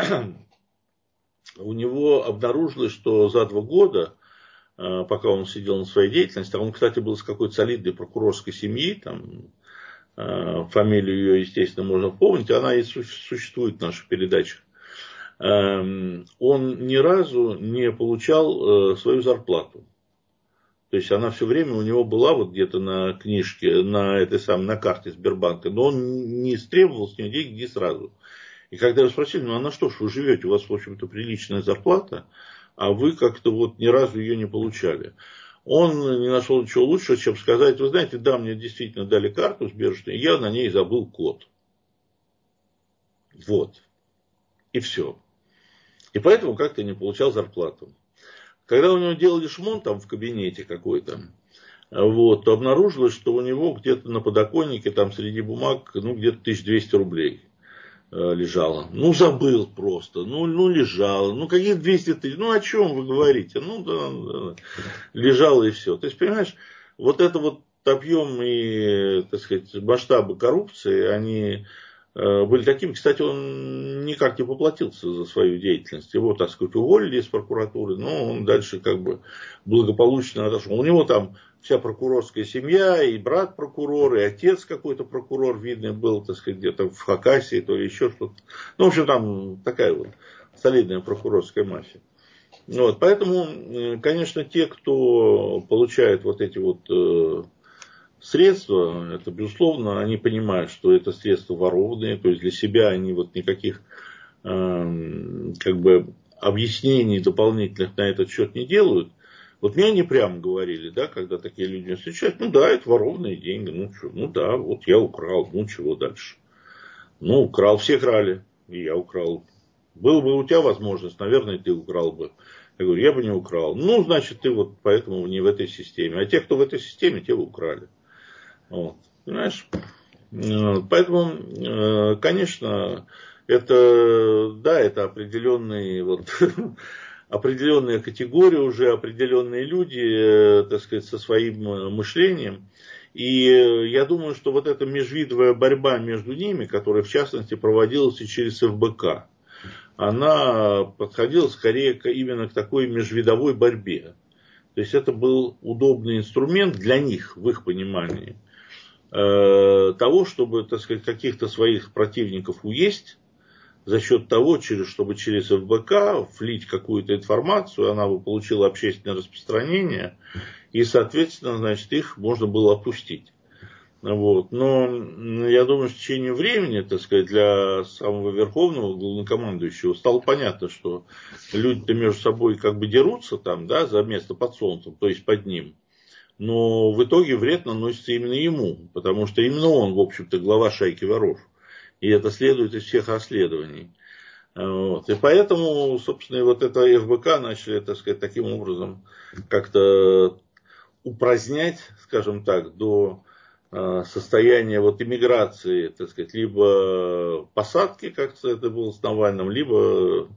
у него обнаружилось, что за два года, пока он сидел на своей деятельности, а он, кстати, был из какой-то солидной прокурорской семьи, там, фамилию ее, естественно, можно помнить, она и существует в нашей передаче. Он ни разу не получал свою зарплату. То есть она все время у него была вот где-то на книжке, на этой самой, на карте Сбербанка, но он не требовал с нее деньги не сразу. И когда его спросили, ну а на что ж вы живете, у вас, в общем-то, приличная зарплата, а вы как-то вот ни разу ее не получали. Он не нашел ничего лучше, чем сказать, вы знаете, да, мне действительно дали карту сбережную, и я на ней забыл код. Вот. И все. И поэтому как-то не получал зарплату. Когда у него делали шмон там в кабинете какой-то, вот, то обнаружилось, что у него где-то на подоконнике, там среди бумаг, ну, где-то тысяча двести рублей лежало. Ну, забыл просто. Ну, ну лежало. Ну, какие двести тысяч? Ну, о чем вы говорите? Ну, да, да. Лежало и все. То есть, понимаешь, вот это вот объем и, так сказать, масштабы коррупции, они были такими. Кстати, он никак не поплатился за свою деятельность. Его, так сказать, уволили из прокуратуры, но он дальше как бы благополучно отошел. У него там вся прокурорская семья, и брат прокурор, и отец какой-то прокурор, видный был, так сказать, где-то в Хакасии, то ли еще что-то. Ну, в общем, там такая вот солидная прокурорская мафия. Вот, поэтому, конечно, те, кто получает вот эти вот средства, это безусловно, они понимают, что это средства ворованные, то есть для себя они вот никаких э, как бы объяснений дополнительных на этот счет не делают. Вот мне они прямо говорили, да, когда такие люди встречают, ну да, это ворованные деньги, ну что, ну да, вот я украл, ну чего дальше. Ну, украл, все крали, и я украл. Была бы у тебя возможность, наверное, ты украл бы. Я говорю, я бы не украл. Ну, значит, ты вот поэтому не в этой системе. А те, кто в этой системе, те украли. Вот. Понимаешь? Поэтому, конечно, это, да, это определенные, вот, определенная категория уже, определенные люди, так сказать, со своим мышлением. И я думаю, что вот эта межвидовая борьба между ними, которая в частности проводилась и через эф бэ ка, она подходила скорее именно к такой межвидовой борьбе. То есть это был удобный инструмент для них, в их понимании, того, чтобы, так сказать, каких-то своих противников уесть, за счет того, через, чтобы через эф бэ ка влить какую-то информацию, она бы получила общественное распространение, и, соответственно, значит, их можно было опустить. Вот. Но я думаю, что в течение времени, так сказать, для самого верховного главнокомандующего стало понятно, что люди-то между собой как бы дерутся там, да, за место под солнцем, то есть под ним. Но в итоге вред наносится именно ему, потому что именно он, в общем-то, глава шайки воров. И это следует из всех расследований. Вот. И поэтому, собственно, и вот это эф бэ ка начали, так сказать, таким образом как-то упразднять, скажем так, до состояния вот иммиграции, так сказать, либо посадки, как это было с Навальным, либо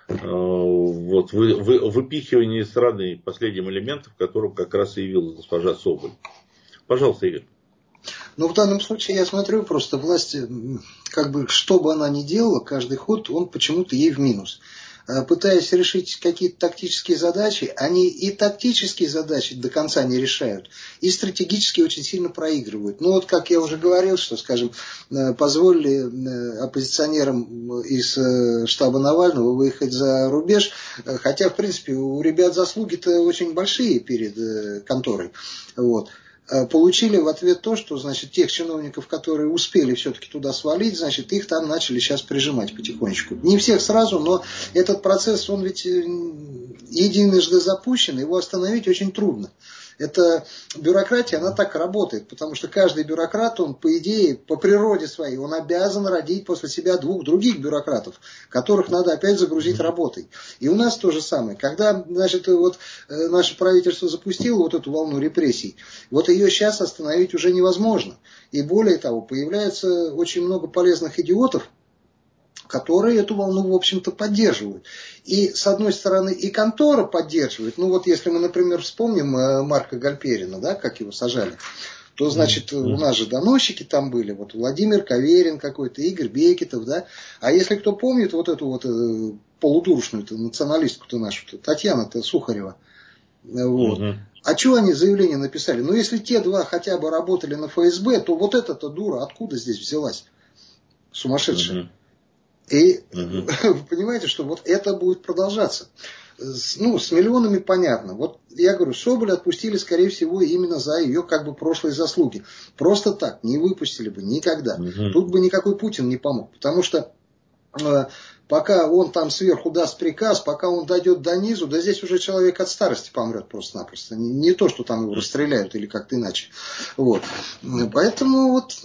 вот вы, вы, выпихивание из страны последним элементом, в котором как раз и явилась госпожа Соболь. Пожалуйста, Игорь.
Ну, в данном случае я смотрю, просто власть, как бы, что бы она ни делала, каждый ход, он почему-то ей в минус. Пытаясь решить какие-то тактические задачи, они и тактические задачи до конца не решают, и стратегически очень сильно проигрывают. Ну, вот как я уже говорил, что, скажем, позволили оппозиционерам из штаба Навального выехать за рубеж, хотя, в принципе, у ребят заслуги-то очень большие перед конторой. Вот. Получили в ответ то, что, значит, тех чиновников, которые успели все-таки туда свалить, значит, их там начали сейчас прижимать потихонечку. Не всех сразу, но этот процесс, он ведь единожды запущен, его остановить очень трудно. Это бюрократия, она так работает, потому что каждый бюрократ, он по идее, по природе своей, он обязан родить после себя двух других бюрократов, которых надо опять загрузить работой. И у нас то же самое. Когда, значит, вот наше правительство запустило вот эту волну репрессий, вот ее сейчас остановить уже невозможно. И более того, появляется очень много полезных идиотов, которые эту волну, в общем-то, поддерживают. И, с одной стороны, и контора поддерживает. Ну, вот если мы, например, вспомним Марка Гальперина, да, как его сажали, то, значит, mm-hmm. у нас же доносчики там были. Вот Владимир Каверин какой-то, Игорь Бекетов, да. А если кто помнит вот эту вот полудурушную националистку-то нашу, Татьяну-то Сухарева, вот. Mm-hmm. А что они заявление написали? Ну, если те два хотя бы работали на эф эс бэ, то вот эта-то дура откуда здесь взялась? Сумасшедшая. Mm-hmm. И угу. вы понимаете, что вот это будет продолжаться. С, ну, с миллионами понятно. Вот я говорю, Соболь отпустили, скорее всего, именно за ее как бы прошлые заслуги. Просто так не выпустили бы никогда. Угу. Тут бы никакой Путин не помог. Потому что э, пока он там сверху даст приказ, пока он дойдет до низу, да здесь уже человек от старости помрет просто-напросто. Не, не то, что там его расстреляют или как-то иначе. Вот. Поэтому вот...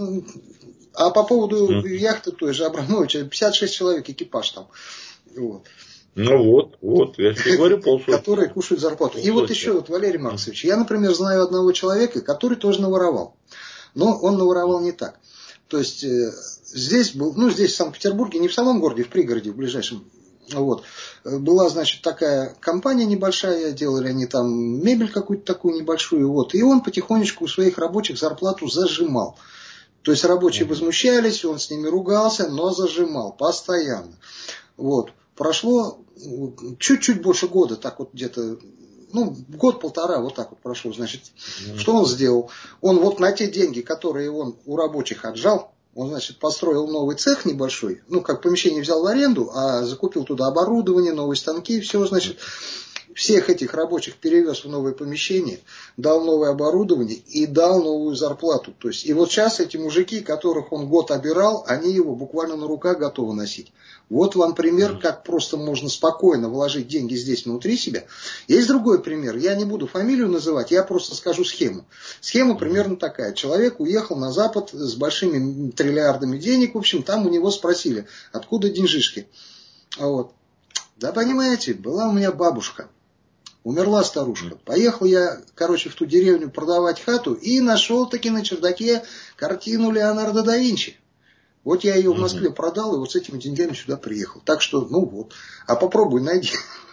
А по поводу mm. яхты той же Абрамовича, пятьдесят шесть человек, экипаж там. Вот.
Ну вот, вот, я тебе говорю, полсотни.
Которые кушают зарплату. И вот еще, вот, Валерий Максович, я, например, знаю одного человека, который тоже наворовал. Но он наворовал не так. То есть, здесь был, ну, здесь в Санкт-Петербурге, не в самом городе, в пригороде, в ближайшем. Вот. Была, значит, такая компания небольшая, делали они там мебель какую-то такую небольшую. Вот. И он потихонечку у своих рабочих зарплату зажимал. То есть рабочие возмущались, он с ними ругался, но зажимал постоянно. Вот. Прошло чуть-чуть больше года, так вот где-то, ну, год-полтора, вот так вот прошло. Значит, что он сделал? Он вот на те деньги, которые он у рабочих отжал, он, значит, построил новый цех небольшой, ну, как помещение взял в аренду, а закупил туда оборудование, новые станки, все, значит, всех этих рабочих перевез в новое помещение, дал новое оборудование и дал новую зарплату. То есть, и вот сейчас эти мужики, которых он год обирал, они его буквально на руках готовы носить. Вот вам пример, как просто можно спокойно вложить деньги здесь внутри себя. Есть другой пример. Я не буду фамилию называть, я просто скажу схему. Схема примерно такая. Человек уехал на Запад с большими триллиардами денег. В общем, там у него спросили, откуда деньжишки. Вот. Да понимаете, была у меня бабушка. Умерла старушка. Поехал я, короче, в ту деревню продавать хату и нашел таки на чердаке картину Леонардо да Винчи. Вот я ее в Москве продал и вот с этими деньгами сюда приехал. Так что, ну вот. А попробуй найди.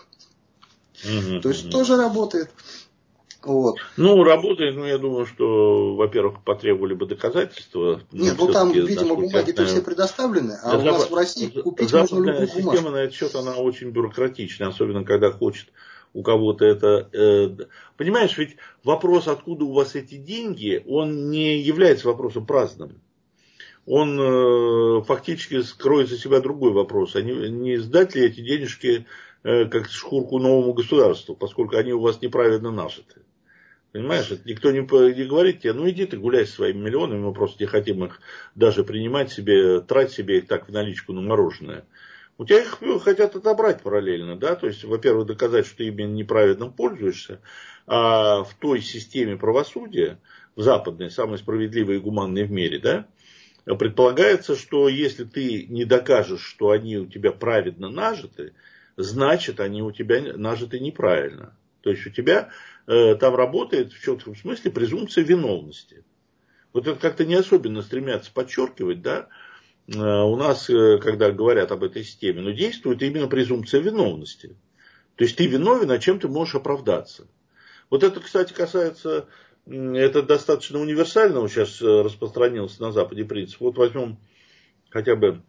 То есть тоже работает. Вот.
Ну, работает, но я думаю, что, во-первых, потребовали бы доказательства.
Нет, ну там, видимо, бумаги-то все предоставлены, а у нас в России купить можно любую бумажку.
Система на этот счет, она очень бюрократичная, особенно когда хочет у кого-то это... Э, понимаешь, ведь вопрос, откуда у вас эти деньги, он не является вопросом праздным. Он э, фактически скроет за себя другой вопрос. А не, не сдать ли эти денежки э, как шкурку новому государству, поскольку они у вас неправильно нажиты. Понимаешь, это никто не, не говорит тебе, ну иди ты гуляй со своими миллионами, мы просто не хотим их даже принимать себе, трать себе их так в наличку на мороженое. У тебя их хотят отобрать параллельно, да, то есть, во-первых, доказать, что ты ими неправильно пользуешься, а в той системе правосудия, в западной, самой справедливой и гуманной в мире, да, предполагается, что если ты не докажешь, что они у тебя праведно нажиты, значит, они у тебя нажиты неправильно. То есть, у тебя э, там работает в четком смысле презумпция виновности. Вот это как-то не особенно стремятся подчеркивать, да. У нас, когда говорят об этой системе, но действует именно презумпция виновности. То есть ты виновен, а чем ты можешь оправдаться. Вот это, кстати, касается, это достаточно универсального сейчас распространился на Западе принцип. Вот возьмем хотя бы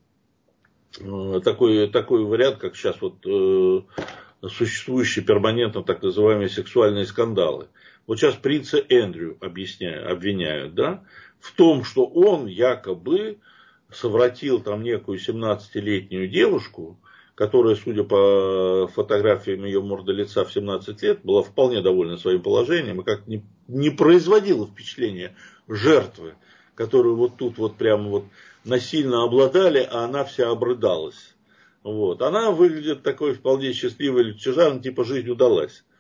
такой, такой вариант, как сейчас вот существующие перманентно так называемые сексуальные скандалы. Вот сейчас принца Эндрю объясняют, обвиняют, да, в том, что он якобы совратил там некую семнадцатилетнюю девушку, которая, судя по фотографиям ее морды лица в семнадцать лет, была вполне довольна своим положением и как не, не производила впечатления жертвы, которую вот тут вот прямо вот насильно обладали, а она вся обрыдалась. Вот. Она выглядит такой вполне счастливой лягчажан, типа жизнь удалась.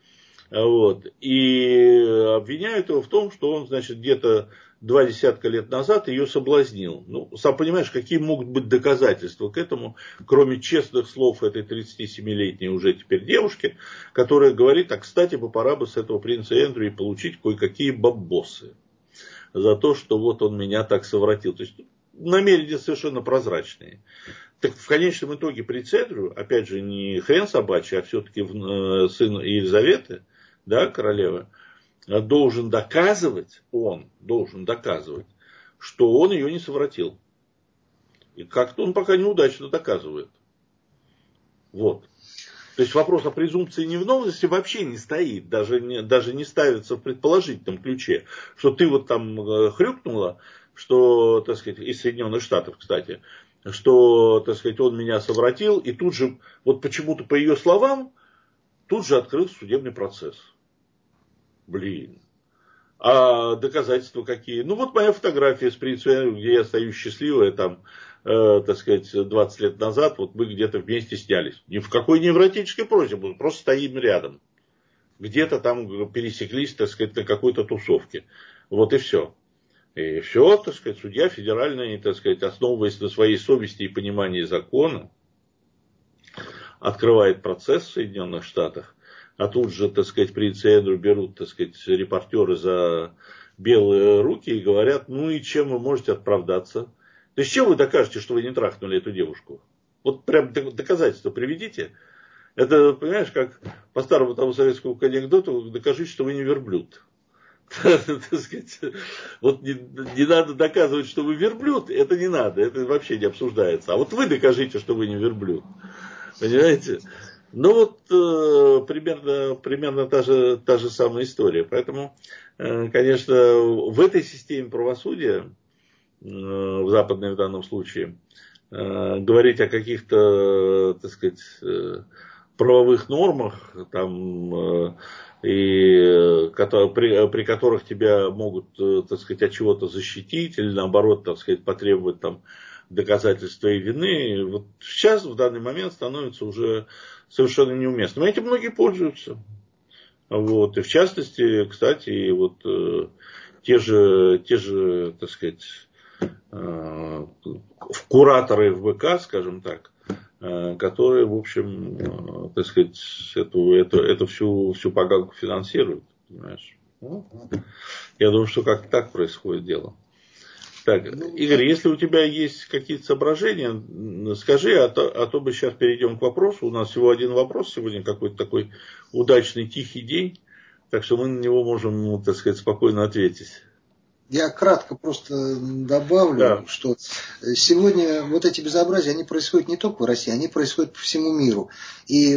Вот. И обвиняют его в том, что он, значит, где-то два десятка лет назад ее соблазнил. Ну, сам понимаешь, какие могут быть доказательства к этому, кроме честных слов этой тридцатисемилетней уже теперь девушки, которая говорит, а, кстати, бы пора бы с этого принца Эндрю и получить кое-какие бабосы за то, что вот он меня так совратил. То есть намерения совершенно прозрачные. Так в конечном итоге принц Эндрю, опять же, не хрен собачий, а все-таки сын Елизаветы, да, королевы, должен доказывать, он должен доказывать, что он ее не совратил. И как-то он пока неудачно доказывает. Вот. То есть вопрос о презумпции невиновности вообще не стоит, даже не, даже не ставится в предположительном ключе, что ты вот там хрюкнула, что, так сказать, из Соединенных Штатов, кстати, что, так сказать, он меня совратил, и тут же, вот почему-то по ее словам, тут же открылся судебный процесс. Блин. А доказательства какие? Ну, вот моя фотография с принцем, где я стою счастливая, там, э, так сказать, двадцать лет назад, вот мы где-то вместе снялись. Ни в какой не эротической прозе, просто стоим рядом. Где-то там пересеклись, так сказать, на какой-то тусовке. Вот и все. И все, так сказать, судья федеральный, так сказать, основываясь на своей совести и понимании закона, открывает процесс в Соединенных Штатах, а тут же, так сказать, принца Эндрю берут, так сказать, репортеры за белые руки и говорят, ну и чем вы можете оправдаться? То есть, чем вы докажете, что вы не трахнули эту девушку? Вот прям доказательства приведите. Это, понимаешь, как по старому тому советскому анекдоту, докажите, что вы не верблюд. Вот не, не надо доказывать, что вы верблюд, это не надо, это вообще не обсуждается. А вот вы докажите, что вы не верблюд. Понимаете? Ну вот э, примерно, примерно та же, та же самая история. Поэтому, э, конечно, в этой системе правосудия, э, в западной в данном случае, э, говорить о каких-то, так сказать, э, правовых нормах, там, э, и, которые, при, при которых тебя могут, так сказать, от чего-то защитить, или наоборот, так сказать, потребовать там доказательства и вины, вот сейчас, в данный момент, становится уже совершенно неуместным. Этим многие пользуются. Вот. И в частности, кстати, вот э, те же, те же, так сказать, э, кураторы эф бэ ка, скажем так, которые, в общем, так сказать, эту, эту, эту всю, всю поганку финансируют. Понимаешь? Я думаю, что как-то так происходит дело. Так, Игорь, если у тебя есть какие-то соображения, скажи, а то, а то мы сейчас перейдем к вопросу. У нас всего один вопрос сегодня, какой-то такой удачный, тихий день, так что мы на него можем, так сказать, спокойно ответить.
Я кратко просто добавлю, да. Что сегодня вот эти безобразия, они происходят не только в России, они происходят по всему миру. И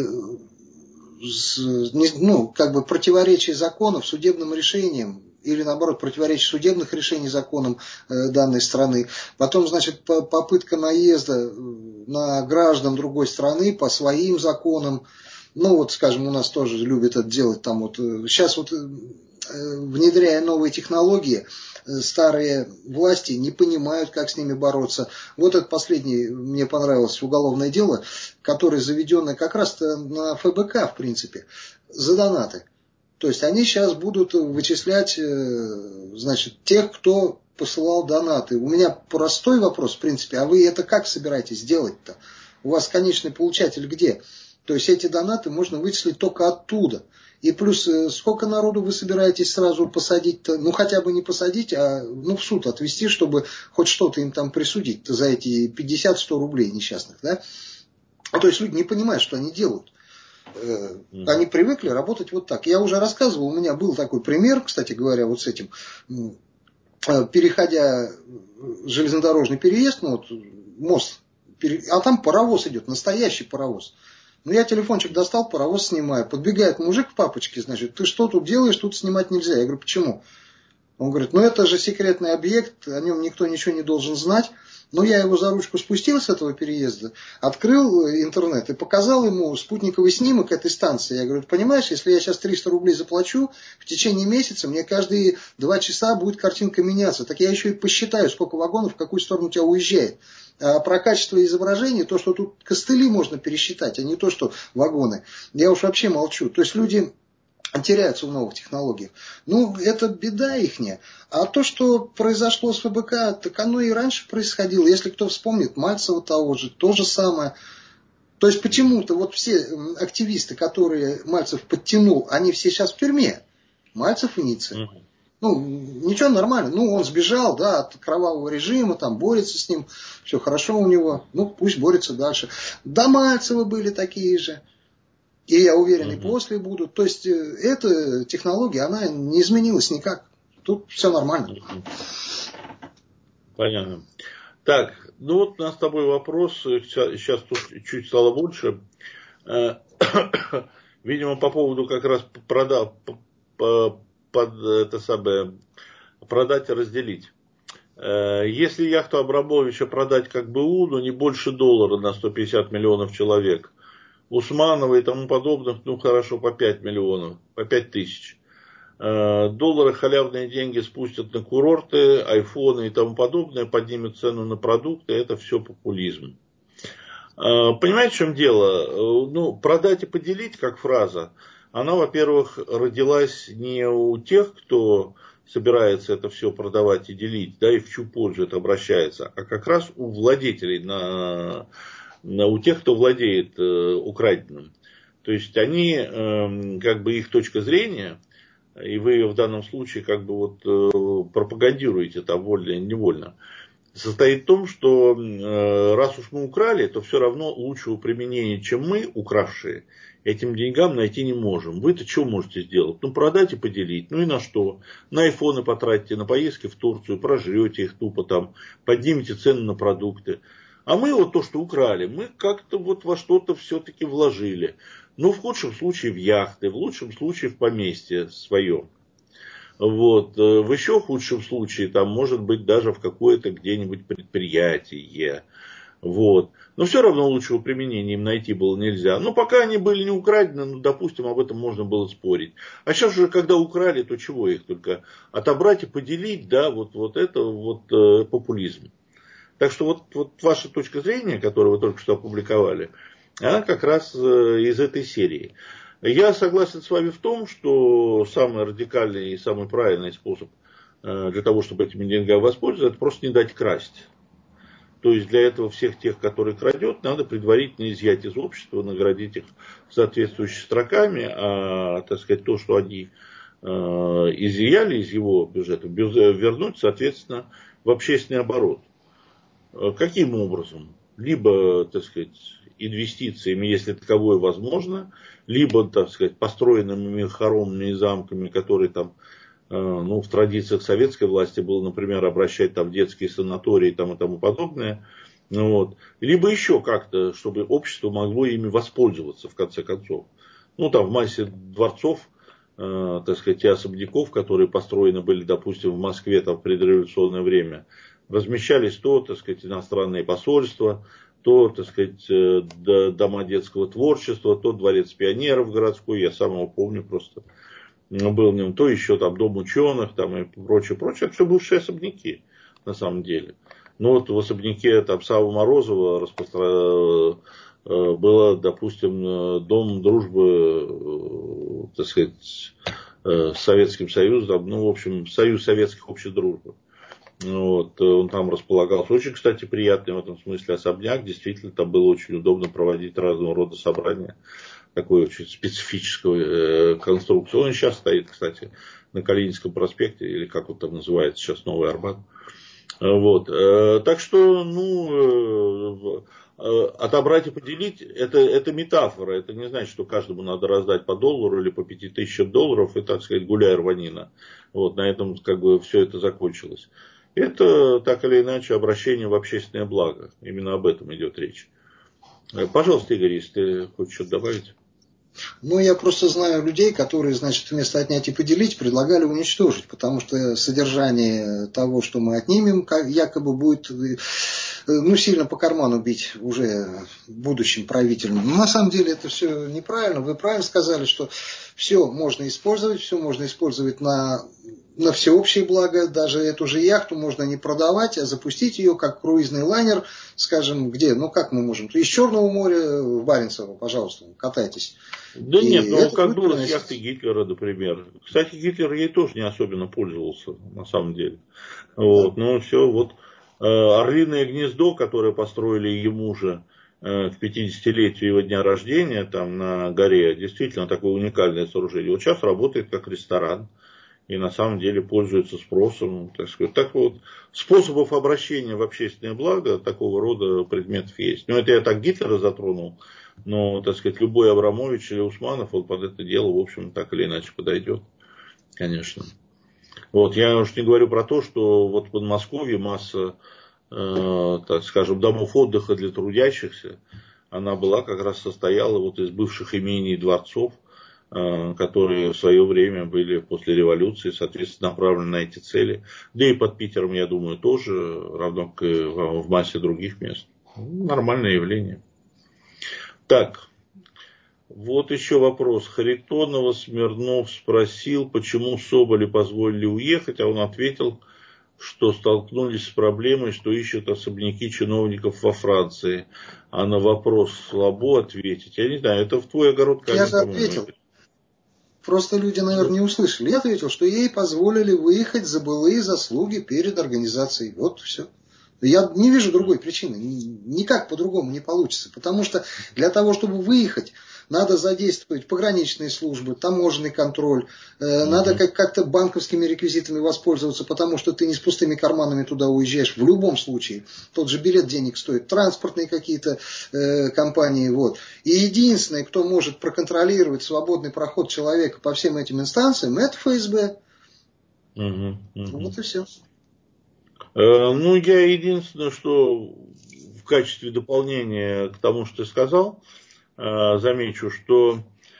ну, как бы противоречие законов судебным решениям, или наоборот противоречие судебных решений законам э, данной страны. Потом, значит, по, попытка наезда на граждан другой страны по своим законам. Ну вот, скажем, у нас тоже любят это делать. Там вот, сейчас вот, э, внедряя новые технологии, э, старые власти не понимают, как с ними бороться. Вот это последнее, мне понравилось уголовное дело, которое заведенное как раз на эф бэ ка, в принципе, за донаты. То есть они сейчас будут вычислять, значит, тех, кто посылал донаты. У меня простой вопрос, в принципе, а вы это как собираетесь делать-то? У вас конечный получатель где? То есть эти донаты можно вычислить только оттуда. И плюс, сколько народу вы собираетесь сразу посадить-то? Ну, хотя бы не посадить, а ну, в суд отвезти, чтобы хоть что-то им там присудить за эти пятьдесят-сто рублей несчастных, да? А то есть люди не понимают, что они делают. Они привыкли работать вот так. Я уже рассказывал, у меня был такой пример, кстати говоря, вот с этим. Переходя железнодорожный переезд, ну вот мост, а там паровоз идет, настоящий паровоз. Ну, я телефончик достал, паровоз снимаю. Подбегает мужик в папочке, значит, ты что тут делаешь, тут снимать нельзя. Я говорю, почему? Он говорит, ну это же секретный объект, о нем никто ничего не должен знать. Но я его за ручку спустил с этого переезда, открыл интернет и показал ему спутниковый снимок этой станции. Я говорю, ты понимаешь, если я сейчас триста рублей заплачу, в течение месяца мне каждые два часа будет картинка меняться. Так я еще и посчитаю, сколько вагонов в какую сторону у тебя уезжает. А про качество изображения, то, что тут костыли можно пересчитать, а не то, что вагоны. Я уж вообще молчу. То есть люди теряются в новых технологиях. Ну, это беда ихняя. А то, что произошло с ФБК, так оно и раньше происходило. Если кто вспомнит, Мальцева того же, то же самое. То есть почему-то вот все активисты, которые Мальцев подтянул, они все сейчас в тюрьме. Мальцев и Ницце. Uh-huh. Ну, ничего, нормально. Ну, он сбежал, да, от кровавого режима, там, борется с ним. Все хорошо у него. Ну, пусть борется дальше. До Мальцева были такие же. И я уверен, uh-huh. и после будут. То есть, эта технология, она не изменилась никак. Тут все нормально. Uh-huh.
Понятно. Так, ну вот у нас с тобой вопрос. Сейчас тут чуть стало больше. Видимо, по поводу как раз продав, под это самое, продать и разделить. Если яхту Абрамовича продать как БУ, но не больше доллара на сто пятьдесят миллионов человек, Усманова и тому подобных, ну хорошо, по пять миллионов, по пять тысяч. Доллары, халявные деньги спустят на курорты, айфоны и тому подобное, поднимут цену на продукты, это все популизм. Понимаете, в чем дело? Ну, продать и поделить, как фраза, она, во-первых, родилась не у тех, кто собирается это все продавать и делить, да, и в чью пользу это обращается, а как раз у владетелей, на, на, у тех, кто владеет э, украденным. То есть они, э, как бы их точка зрения, и вы ее в данном случае как бы вот э, пропагандируете там вольно или невольно, состоит в том, что э, раз уж мы украли, то все равно лучшего применения, чем мы, укравшие, этим деньгам найти не можем. Вы-то что можете сделать? Ну, продать и поделить. Ну и на что? На айфоны потратите, на поездки в Турцию, прожрете их тупо там, поднимете цены на продукты. А мы вот то, что украли, мы как-то вот во что-то все-таки вложили. Ну, в худшем случае в яхты, в лучшем случае в поместье свое. Вот. В еще худшем случае, там, может быть, даже в какое-то где-нибудь предприятие. Вот. Но все равно лучшего применения им найти было нельзя. Но пока они были не украдены, ну, допустим, об этом можно было спорить. А сейчас же, когда украли, то чего их только отобрать и поделить, да, вот, вот это вот э, популизм. Так что вот, вот ваша точка зрения, которую вы только что опубликовали, она как раз э, из этой серии. Я согласен с вами в том, что самый радикальный и самый правильный способ э, для того, чтобы этими деньгами воспользоваться, это просто не дать красть. То есть для этого всех тех, которые крадет, надо предварительно изъять из общества, наградить их соответствующими строками, а, так сказать, то, что они э, изъяли из его бюджета, вернуть, соответственно, в общественный оборот. Каким образом? Либо, так сказать, инвестициями, если таковое возможно, либо, так сказать, построенными хоромными замками, которые там, ну, в традициях советской власти было, например, обращать там в детские санатории там, и тому подобное. Вот. Либо еще как-то, чтобы общество могло ими воспользоваться, в конце концов. Ну, там в массе дворцов, э, так сказать, и особняков, которые построены были, допустим, в Москве там, в предреволюционное время, размещались то, так сказать, иностранные посольства, то, так сказать, дома детского творчества, то дворец пионеров городской, я сам его помню просто. Был в нем, то еще там дом ученых там, и прочее, прочее. Это все бывшие особняки, на самом деле. Но вот в особняке там Саввы Морозова распростра... было, допустим, дом дружбы, так сказать, с Советским Союзом, ну, в общем, Союз Советских Обществ Дружбы. Вот, он там располагался. Очень, кстати, приятный в этом смысле особняк. Действительно, там было очень удобно проводить разного рода собрания. Такой очень специфической э, конструкции. Он сейчас стоит, кстати, на Калининском проспекте, или как он там называется сейчас, Новый Арбат. Вот. Э, так что, ну, э, э, отобрать и поделить, это, это метафора. Это не значит, что каждому надо раздать по доллару или по пяти тысячам долларов, и, так сказать, гуляй рванина. Вот, на этом как бы все это закончилось. Это, так или иначе, обращение в общественное благо. Именно об этом идет речь. Пожалуйста, Игорь, если ты хочешь что-то добавить.
Ну, я просто знаю людей, которые, значит, вместо отнять и поделить, предлагали уничтожить, потому что содержание того, что мы отнимем, якобы будет, ну, сильно по карману бить уже будущим правителям. Но на самом деле это все неправильно. Вы правильно сказали, что все можно использовать, все можно использовать на на всеобщее благо, даже эту же яхту можно не продавать, а запустить ее как круизный лайнер, скажем, где, ну как мы можем, из Черного моря в Баренцево, пожалуйста, катайтесь.
Да
И
нет, ну как было
приносить.
с яхтой Гитлера, например. Кстати, Гитлер ей тоже не особенно пользовался, на самом деле. Вот,
Да.
но все, вот э, Орлиное гнездо, которое построили ему же э, к пятидесятилетию его дня рождения, там на горе, действительно такое уникальное сооружение. Вот сейчас работает как ресторан. И на самом деле пользуется спросом. Так сказать. Так вот, способов обращения в общественное благо такого рода предметов есть. Ну, это я так Гитлера затронул, но, так сказать, любой Абрамович или Усманов вот под это дело, в общем, так или иначе подойдет, конечно. Вот, я уж не говорю про то, что вот в Подмосковье масса, э, так скажем, домов отдыха для трудящихся, она была как раз состояла вот из бывших имений дворцов, которые в свое время были после революции, соответственно, направлены на эти цели. Да и под Питером, я думаю, тоже, равно как и в массе других мест. Нормальное явление. Так, вот еще вопрос. Харитонова Смирнов спросил, почему Соболе позволили уехать, а он ответил, что столкнулись с проблемой, что ищут особняки чиновников во Франции. А на вопрос слабо ответить, я не знаю, это в твой огород
Я
камень,
же
по-моему.
ответил. Просто люди, наверное, не услышали. Я ответил, что ей позволили выехать за былые заслуги перед организацией. Вот все. Я не вижу другой причины. Никак по-другому не получится. Потому что для того, чтобы выехать, надо задействовать пограничные службы, таможенный контроль. Э, надо как- как-то банковскими реквизитами воспользоваться, потому что ты не с пустыми карманами туда уезжаешь. В любом случае. Тот же билет денег стоит. Транспортные какие-то э, компании. Вот. И единственное, кто может проконтролировать свободный проход человека по всем этим инстанциям, это эф эс бэ.
Угу, угу.
Вот и все.
Ну, я единственное, что в качестве дополнения к тому, что ты сказал, замечу, что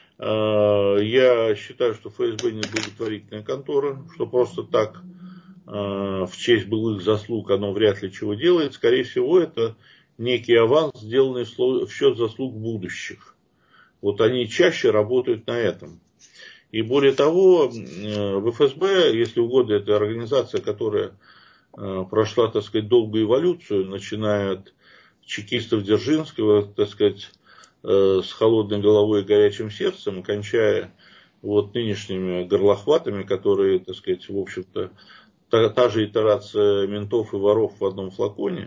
я считаю, что эф эс бэ не благотворительная контора, что просто так в честь былых заслуг оно вряд ли чего делает. Скорее всего, это некий аванс, сделанный в счет заслуг будущих. Вот они чаще работают на этом. И более того, в эф эс бэ, если угодно, это организация, которая прошла, так сказать, долгую эволюцию, начиная от чекистов Дзержинского, так сказать, с холодной головой и горячим сердцем, кончая вот нынешними горлохватами, которые, так сказать, в общем-то, та, та же итерация ментов и воров в одном флаконе.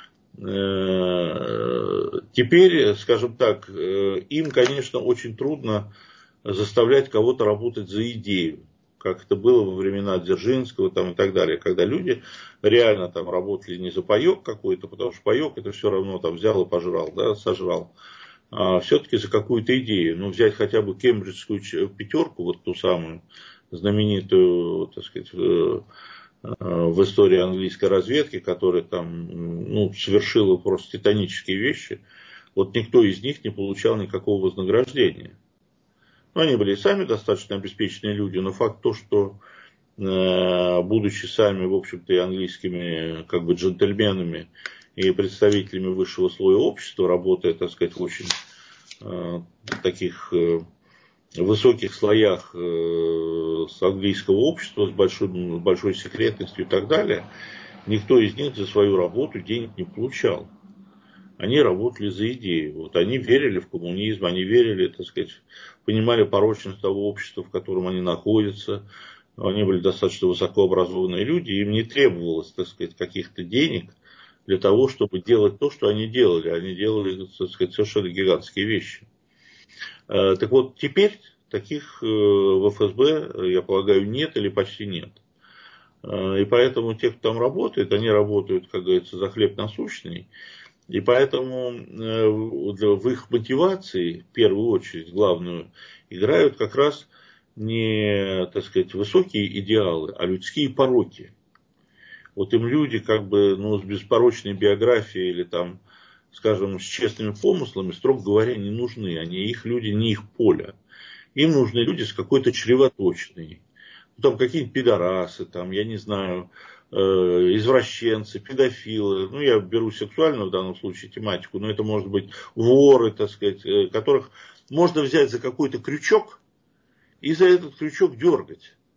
Теперь, скажем так, им, конечно, очень трудно заставлять кого-то работать за идею, как это было во времена Дзержинского там, и так далее, когда люди реально там работали не за паек какой-то, потому что паек это все равно там взял и пожрал, да, сожрал, а все-таки за какую-то идею. Ну, взять хотя бы кембриджскую пятерку, вот ту самую знаменитую, так сказать, в истории английской разведки, которая там ну, совершила просто титанические вещи, вот никто из них не получал никакого вознаграждения. Ну, они были и сами достаточно обеспеченные люди, но факт то, что, будучи сами, в общем-то, и английскими как бы джентльменами и представителями высшего слоя общества, работая, так сказать, в очень э, таких э, высоких слоях э, с английского общества, с большой, большой секретностью и так далее, никто из них за свою работу денег не получал. Они работали за идею. Вот они верили в коммунизм, они верили, так сказать, понимали порочность того общества, в котором они находятся. Они были достаточно высокообразованные люди, им не требовалось, так сказать, каких-то денег для того, чтобы делать то, что они делали. Они делали, так сказать, совершенно гигантские вещи. Так вот, теперь таких в эф эс бэ, я полагаю, нет или почти нет. И поэтому те, кто там работает, они работают, как говорится, за хлеб насущный. И поэтому в их мотивации, в первую очередь, главную, играют как раз не, так сказать, высокие идеалы, а людские пороки. Вот им люди как бы ну, с беспорочной биографией или там, скажем, с честными помыслами, строго говоря, не нужны. Они их люди, не их поле. Им нужны люди с какой-то чревоточиной. Ну, там какие-нибудь пидорасы, там, я не знаю, э, извращенцы, педофилы. Ну, я беру сексуальную в данном случае тематику, но это может быть воры, так сказать, э, которых можно взять за какой-то крючок и за этот крючок дергать.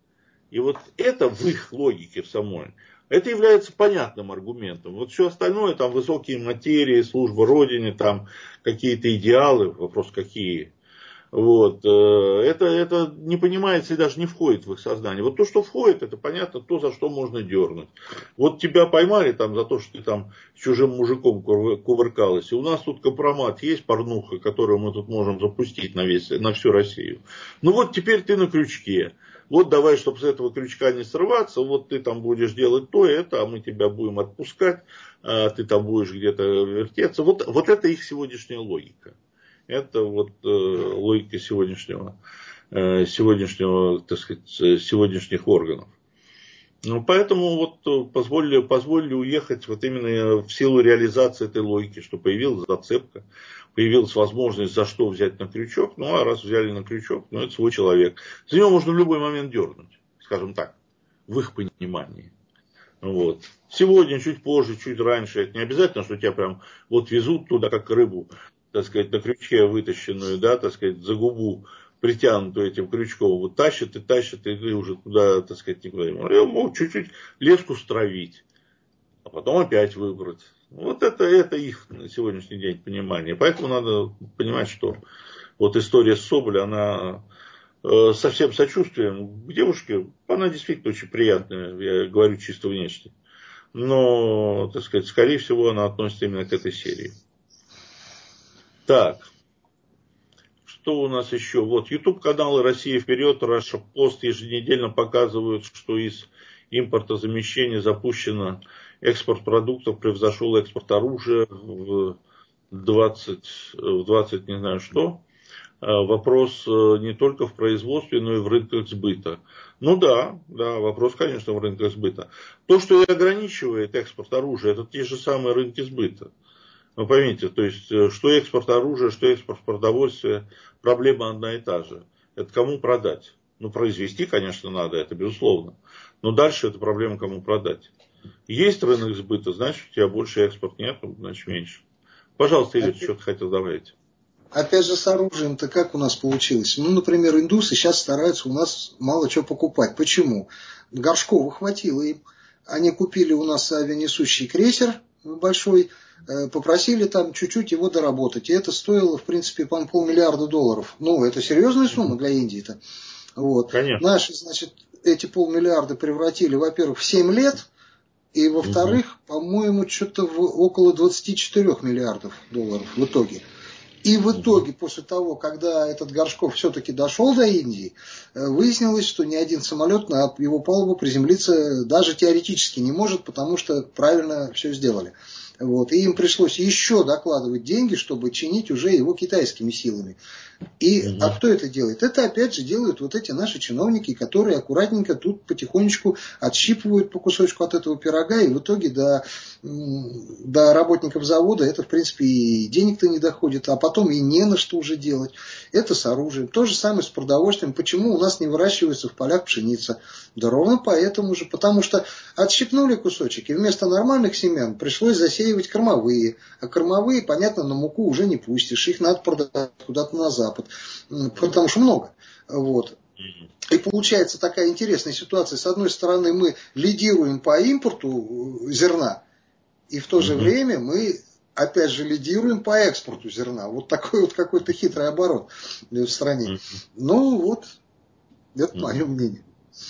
И вот это в их логике в самой, это является понятным аргументом. Вот все остальное, там высокие материи, служба Родине, там какие-то идеалы, вопрос какие. Вот, это, это не понимается и даже не входит в их сознание. Вот то, что входит, это понятно, то, за что можно дернуть. Вот тебя поймали там за то, что ты там с чужим мужиком кувыркалась. И у нас тут компромат есть, порнуха, которую мы тут можем запустить на, весь, на всю Россию. Ну вот теперь ты на крючке. Вот давай, чтобы с этого крючка не срываться, вот ты там будешь делать то и это, а мы тебя будем отпускать, а ты там будешь где-то вертеться. Вот, вот это их сегодняшняя логика. Это вот э, логика сегодняшнего, э, сегодняшнего, так сказать, сегодняшних органов. Ну, поэтому вот позволили, позволили уехать вот именно в силу реализации этой логики, что появилась зацепка, появилась возможность за что взять на крючок. Ну, а раз взяли на крючок, ну, это свой человек. За него можно в любой момент дернуть, скажем так, в их понимании. Вот. Сегодня, чуть позже, чуть раньше, это не обязательно, что тебя прям вот везут туда, как рыбу, так сказать, на крючке вытащенную, да, так сказать, за губу притянутую этим крючком, вот тащат и тащат, и ты уже туда, так сказать, никуда не можешь. Я мог чуть-чуть леску стравить, а потом опять выбрать. Вот это, это их на сегодняшний день понимание. Поэтому надо понимать, что вот история с Соболь, она э, со всем сочувствием к девушке, она действительно очень приятная, я говорю чисто внешне. Но, так сказать, скорее всего, она относится именно к этой серии. Так, что у нас еще? Вот, YouTube-каналы «Россия вперед», «Раша Пост» еженедельно показывают, что из импортозамещения запущено экспорт продуктов, превзошел экспорт оружия в двадцать, в двадцать не знаю что. Вопрос не только в производстве, но и в рынках сбыта. Ну да, да, вопрос, конечно, в рынках сбыта. То, что и ограничивает экспорт оружия, это те же самые рынки сбыта. Вы поймите, то есть, что экспорт оружия, что экспорт продовольствия, проблема одна и та же. Это кому продать? Ну, произвести, конечно, надо, это безусловно. Но дальше это проблема, кому продать. Есть рынок сбыта, значит, у тебя больше экспорт нет, значит, меньше. Пожалуйста, Илья, ты что-то хотел добавить.
Опять же, с оружием-то как у нас получилось? Ну, например, индусы сейчас стараются у нас мало что покупать. Почему? Горшкова хватило им. Они купили у нас авианесущий крейсер большой, попросили там чуть-чуть его доработать. И это стоило, в принципе, по-моему, полмиллиарда долларов. Ну, это серьезная сумма для Индии-то. Вот. Конечно. Наши, значит, эти полмиллиарда превратили, во-первых, в семь лет. И, во-вторых, угу. по-моему, что-то в около двадцать четыре миллиардов долларов в итоге. И в итоге, после того, когда этот Горшков все-таки дошел до Индии, выяснилось, что ни один самолет на его палубу приземлиться даже теоретически не может, потому что правильно все сделали. Вот. И им пришлось еще докладывать деньги, чтобы чинить уже его китайскими силами. И, угу. А кто это делает? Это опять же делают вот эти наши чиновники, которые аккуратненько тут потихонечку отщипывают по кусочку от этого пирога, и в итоге до, до работников завода это, в принципе, и денег-то не доходит, а потом и не на что уже делать. Это с оружием. То же самое с продовольствием. Почему у нас не выращивается в полях пшеница? Да ровно поэтому же. Потому что отщипнули кусочек, и вместо нормальных семян пришлось засеивать кормовые. А кормовые, понятно, на муку уже не пустишь. Их надо продать куда-то на запад. Потому что много. Вот. И получается такая интересная ситуация. С одной стороны, мы лидируем по импорту зерна, и в то же время мы, опять же, лидируем по экспорту зерна. Вот такой вот какой-то хитрый оборот в стране. Ну вот, это мое мнение.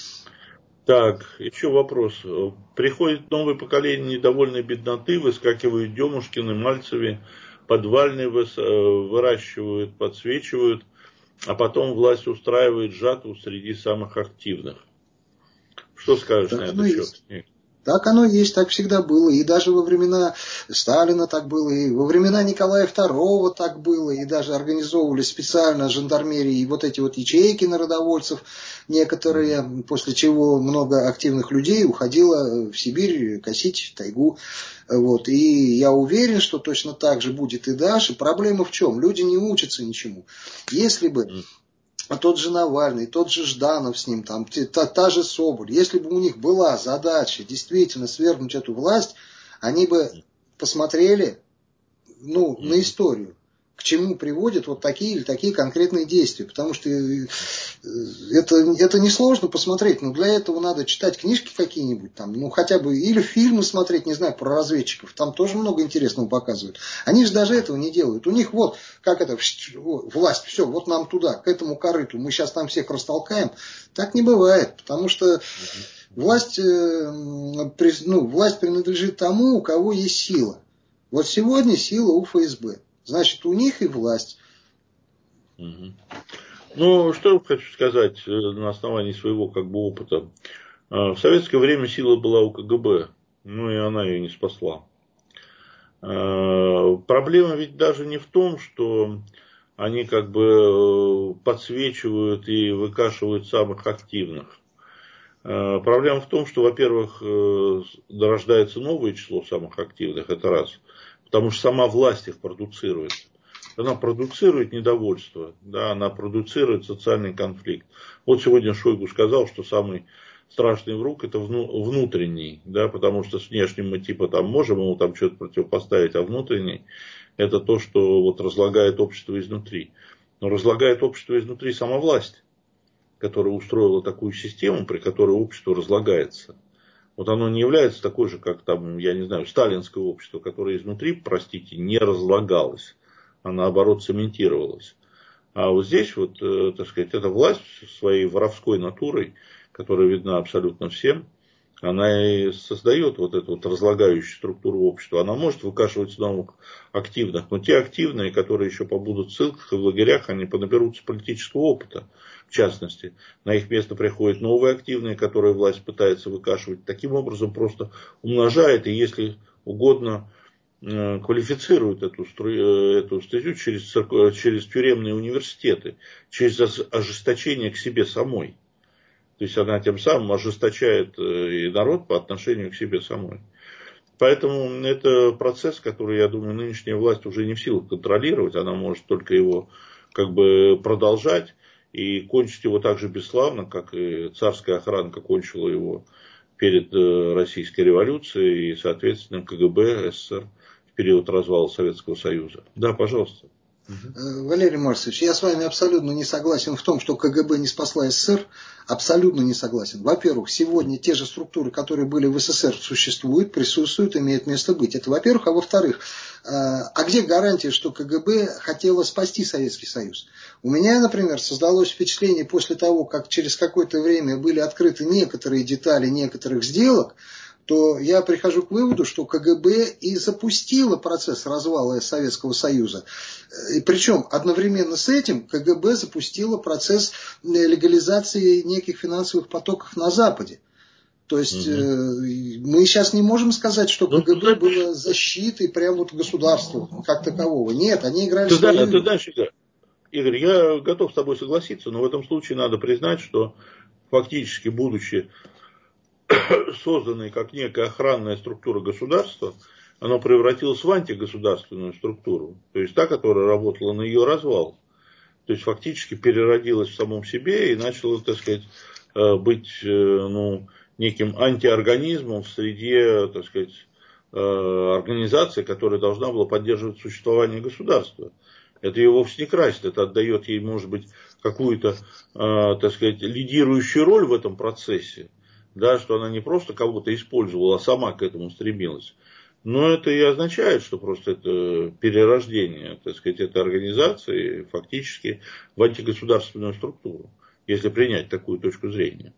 Так, еще вопрос. Приходит новое поколение недовольной бедноты, выскакивают Демушкины, Мальцевы, подвальные выращивают, подсвечивают, а потом власть устраивает жатву среди самых активных. Что скажешь так на этот счет? Есть.
Так оно есть, так всегда было. И даже во времена Сталина так было, и во времена Николая второго так было, и даже организовывали специально жандармерии и вот эти вот ячейки народовольцев некоторые, после чего много активных людей уходило в Сибирь косить тайгу. Вот. И я уверен, что точно так же будет и дальше. Проблема в чем? Люди не учатся ничему. Если бы а тот же Навальный, тот же Жданов с ним, там, та, та же Соболь, если бы у них была задача действительно свергнуть эту власть, они бы посмотрели ну, на историю. к чему приводят вот такие или такие конкретные действия. Потому что это, это несложно посмотреть, но для этого надо читать книжки какие-нибудь, там, ну хотя бы, или фильмы смотреть, не знаю, про разведчиков, там тоже много интересного показывают. Они же даже этого не делают. У них вот, как это, власть, все, вот нам туда, к этому корыту, мы сейчас там всех растолкаем. Так не бывает, потому что власть, ну, власть принадлежит тому, у кого есть сила. Вот сегодня сила у эф эс бэ. Значит, у них и власть.
Угу. Ну, что я хочу сказать на основании своего как бы опыта. В советское время сила была у ка гэ бэ, ну и она ее не спасла. Проблема ведь даже не в том, что они как бы подсвечивают и выкашивают самых активных. Проблема в том, что, во-первых, рождается новое число самых активных, это раз. Потому что сама власть их продуцирует. Она продуцирует недовольство, да, она продуцирует социальный конфликт. Вот сегодня Шойгу сказал, что самый страшный враг это внутренний, да, потому что с внешним мы типа там можем ему там что-то противопоставить, а внутренний это то, что вот разлагает общество изнутри. Но разлагает общество изнутри сама власть, которая устроила такую систему, при которой общество разлагается. Вот оно не является такой же, как там, я не знаю, сталинское общество, которое изнутри, простите, не разлагалось, а наоборот цементировалось. А вот здесь вот, э, так сказать, эта власть своей воровской натурой, которая видна абсолютно всем, она и создает вот эту вот разлагающую структуру общества. Она может выкашивать новых активных, но те активные, которые еще побудут в ссылках и в лагерях, они понаберутся политического опыта. В частности, на их место приходят новые активные, которые власть пытается выкашивать. Таким образом просто умножает и, если угодно, квалифицирует эту, эту стезю через, через тюремные университеты, через ожесточение к себе самой. То есть она тем самым ожесточает и народ по отношению к себе самой. Поэтому это процесс, который, я думаю, нынешняя власть уже не в силах контролировать. Она может только его как бы продолжать и кончить его так же бесславно, как и царская охранка кончила его перед Российской революцией и, соответственно, ка гэ бэ эс эс эс эр в период развала Советского Союза. Да, пожалуйста.
Угу. Валерий Марсович, я с вами абсолютно не согласен в том, что ка гэ бэ не спасла эс эс эс эр. Абсолютно не согласен. Во-первых, сегодня те же структуры, которые были в эс эс эс эр, существуют, присутствуют, имеют место быть. Это во-первых. А во-вторых, а где гарантия, что ка гэ бэ хотела спасти Советский Союз? У меня, например, создалось впечатление после того, как через какое-то время были открыты некоторые детали некоторых сделок, то я прихожу к выводу, что ка гэ бэ и запустила процесс развала Советского Союза. И причем одновременно с этим ка гэ бэ запустила процесс легализации неких финансовых потоков на Западе. То есть угу. мы сейчас не можем сказать, что ка гэ бэ ну, было защитой прямо вот государства как такового. Нет, они играли
ты
свою
да,
игру.
Ты знаешь, Игорь, Игорь, я готов с тобой согласиться, но в этом случае надо признать, что фактически, будучи созданной как некая охранная структура государства, оно превратилось в антигосударственную структуру. То есть та, которая работала на ее развал. То есть фактически переродилась в самом себе и начала, так сказать, быть ну, неким антиорганизмом в среде, так сказать, организации, которая должна была поддерживать существование государства. Это ее вовсе не красит, это отдает ей, может быть, какую-то, так сказать, лидирующую роль в этом процессе. Да, что она не просто кого-то использовала, а сама к этому стремилась. Но это и означает, что просто это перерождение, так сказать, этой организации фактически в антигосударственную структуру, если принять такую точку зрения.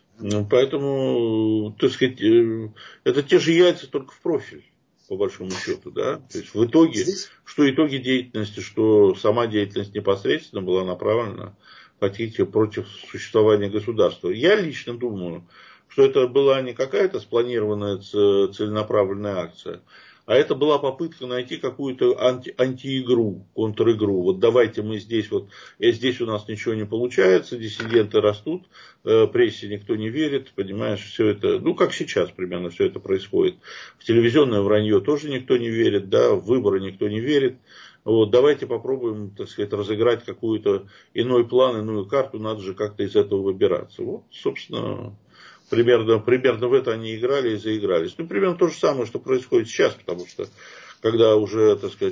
Поэтому, так сказать, это те же яйца, только в профиль, по большому счету, да. То есть в итоге, что итоги деятельности, что сама деятельность непосредственно была направлена фактически против существования государства. Я лично думаю, что это была не какая-то спланированная целенаправленная акция, а это была попытка найти какую-то анти, антиигру, контр-игру. Вот давайте мы здесь, вот здесь у нас ничего не получается, диссиденты растут, прессе никто не верит, понимаешь, все это, ну как сейчас примерно все это происходит. В телевизионное вранье тоже никто не верит, да, в выборы никто не верит. Вот, давайте попробуем, так сказать, разыграть какой-то иной план, иную карту, надо же как-то из этого выбираться. Вот, собственно... Примерно, примерно в это они играли и заигрались. Ну, примерно то же самое, что происходит сейчас, потому что, когда уже, так сказать,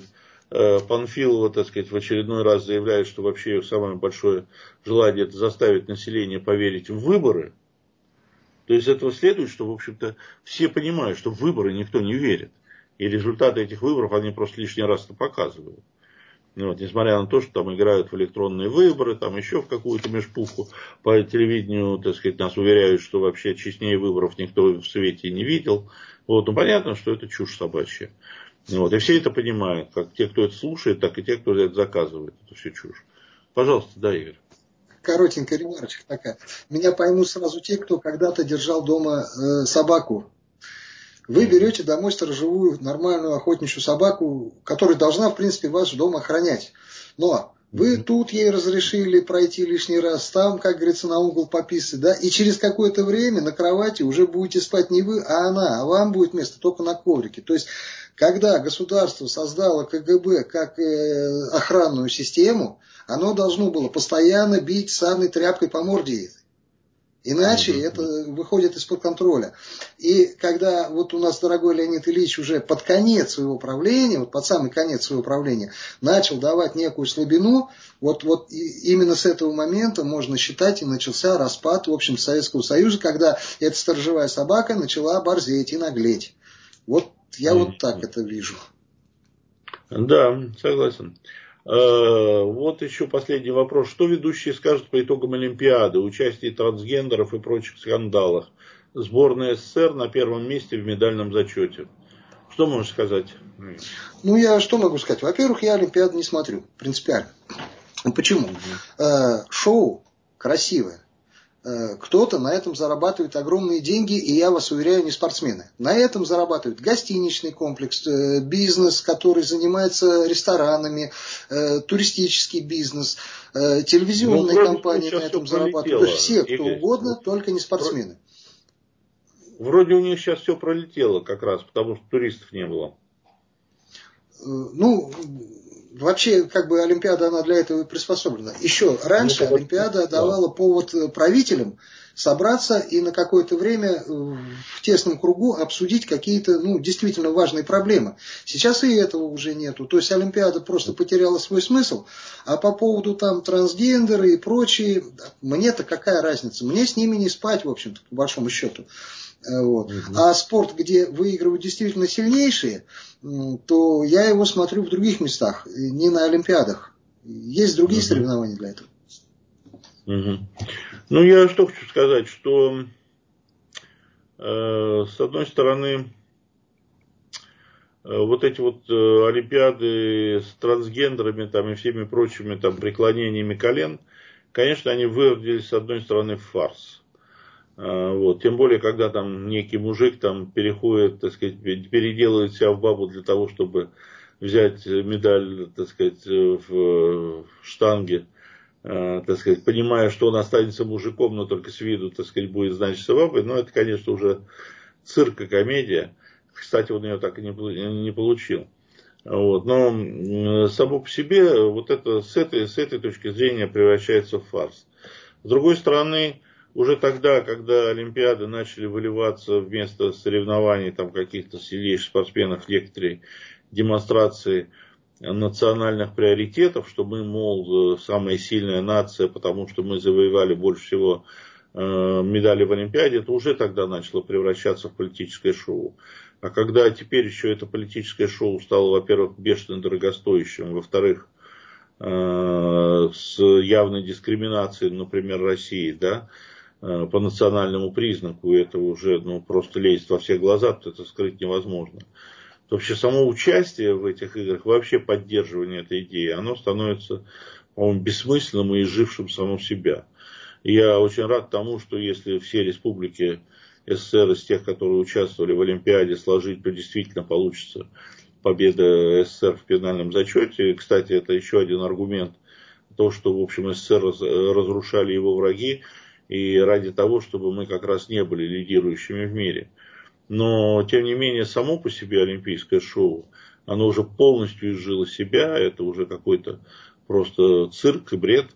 Панфилова, так сказать, в очередной раз заявляет, что вообще ее самое большое желание это заставить население поверить в выборы. То есть из этого следует, что, в общем-то, все понимают, что в выборы никто не верит. И результаты этих выборов они просто лишний раз это показывают. Вот, несмотря на то, что там играют в электронные выборы, там еще в какую-то межпуху по телевидению, так сказать, нас уверяют, что вообще честнее выборов никто в свете не видел. Вот, ну понятно, что это чушь собачья. Вот, и все это понимают, как те, кто это слушает, так и те, кто это заказывает. Это все чушь. Пожалуйста, да, Игорь.
Коротенькая ремарочка такая. Меня поймут сразу те, кто когда-то держал дома э, собаку. Вы берете домой сторожевую, нормальную охотничью собаку, которая должна, в принципе, ваш дом охранять. Но вы mm-hmm. тут ей разрешили пройти лишний раз, там, как говорится, на угол пописать, да, и через какое-то время на кровати уже будете спать не вы, а она, а вам будет место только на коврике. То есть, когда государство создало ка гэ бэ как э, охранную систему, оно должно было постоянно бить санной тряпкой по морде этой. Иначе mm-hmm. это выходит из-под контроля. И когда вот у нас дорогой Леонид Ильич уже под конец своего правления, вот под самый конец своего правления, начал давать некую слабину, вот, вот именно с этого момента можно считать и начался распад, в общем, Советского Союза, когда эта сторожевая собака начала борзеть и наглеть. Вот я mm-hmm. вот так это вижу.
Да, согласен. Вот еще последний вопрос. Что ведущие скажут по итогам Олимпиады, участии трансгендеров и прочих скандалах? Сборная эс эс эс эр на первом месте в медальном зачете. Что можешь сказать?
Ну, я что могу сказать? Во-первых, я Олимпиаду не смотрю, принципиально. Почему? Mm-hmm. Шоу красивое. Кто-то на этом зарабатывает огромные деньги, и я вас уверяю, не спортсмены. На этом зарабатывает гостиничный комплекс, бизнес, который занимается ресторанами, туристический бизнес, телевизионные ну, компании на этом зарабатывают. То есть все, кто Игорь, угодно, вот, только не спортсмены.
Вроде у них сейчас все пролетело как раз, потому что туристов не было.
Ну, вообще, как бы Олимпиада, она для этого и приспособлена. Еще раньше ну, Олимпиада вот, давала да. повод правителям собраться и на какое-то время в тесном кругу обсудить какие-то, ну, действительно важные проблемы. Сейчас и этого уже нету. То есть Олимпиада просто потеряла свой смысл. А по поводу там трансгендеры и прочие, мне-то какая разница? Мне с ними не спать, в общем-то, по большому счету. Вот. Угу. А спорт, где выигрывают действительно сильнейшие, то я его смотрю в других местах, не на Олимпиадах. Есть другие угу. соревнования для этого.
Угу. Ну, я что хочу сказать, что э, с одной стороны, э, вот эти вот э, Олимпиады с трансгендерами там, и всеми прочими там, преклонениями колен, конечно, они выродились с одной стороны в фарс. Вот. Тем более, когда там некий мужик там переходит, так сказать, переделывает себя в бабу для того, чтобы взять медаль, так сказать, в штанге, так сказать, понимая, что он останется мужиком, но только с виду, так сказать, будет значиться бабой. Но это, конечно, уже цирк и комедия. Кстати, он ее так и не получил. Вот. Но само по себе вот это с этой, с этой точки зрения превращается в фарс. С другой стороны, уже тогда, когда Олимпиады начали выливаться вместо соревнований там, каких-то сильнейших спортсменов, некоторые демонстрации национальных приоритетов, что мы, мол, самая сильная нация, потому что мы завоевали больше всего э, медалей в Олимпиаде, это уже тогда начало превращаться в политическое шоу. А когда теперь еще это политическое шоу стало, во-первых, бешено дорогостоящим, во-вторых, э, с явной дискриминацией, например, России, да, по национальному признаку, и это уже ну, просто лезет во все глаза, то это скрыть невозможно. То вообще само участие в этих играх, вообще поддерживание этой идеи, оно становится, по-моему, бессмысленным и изжившим само себя. И я очень рад тому, что если все республики эс эс эс эр из тех, которые участвовали в Олимпиаде, сложить, то действительно получится победа эс эс эс эр в финальном зачете. И, кстати, это еще один аргумент, то, что, в общем, эс эс эс эр разрушали его враги, и ради того, чтобы мы как раз не были лидирующими в мире. Но, тем не менее, само по себе олимпийское шоу, оно уже полностью изжило себя, это уже какой-то просто цирк и бред.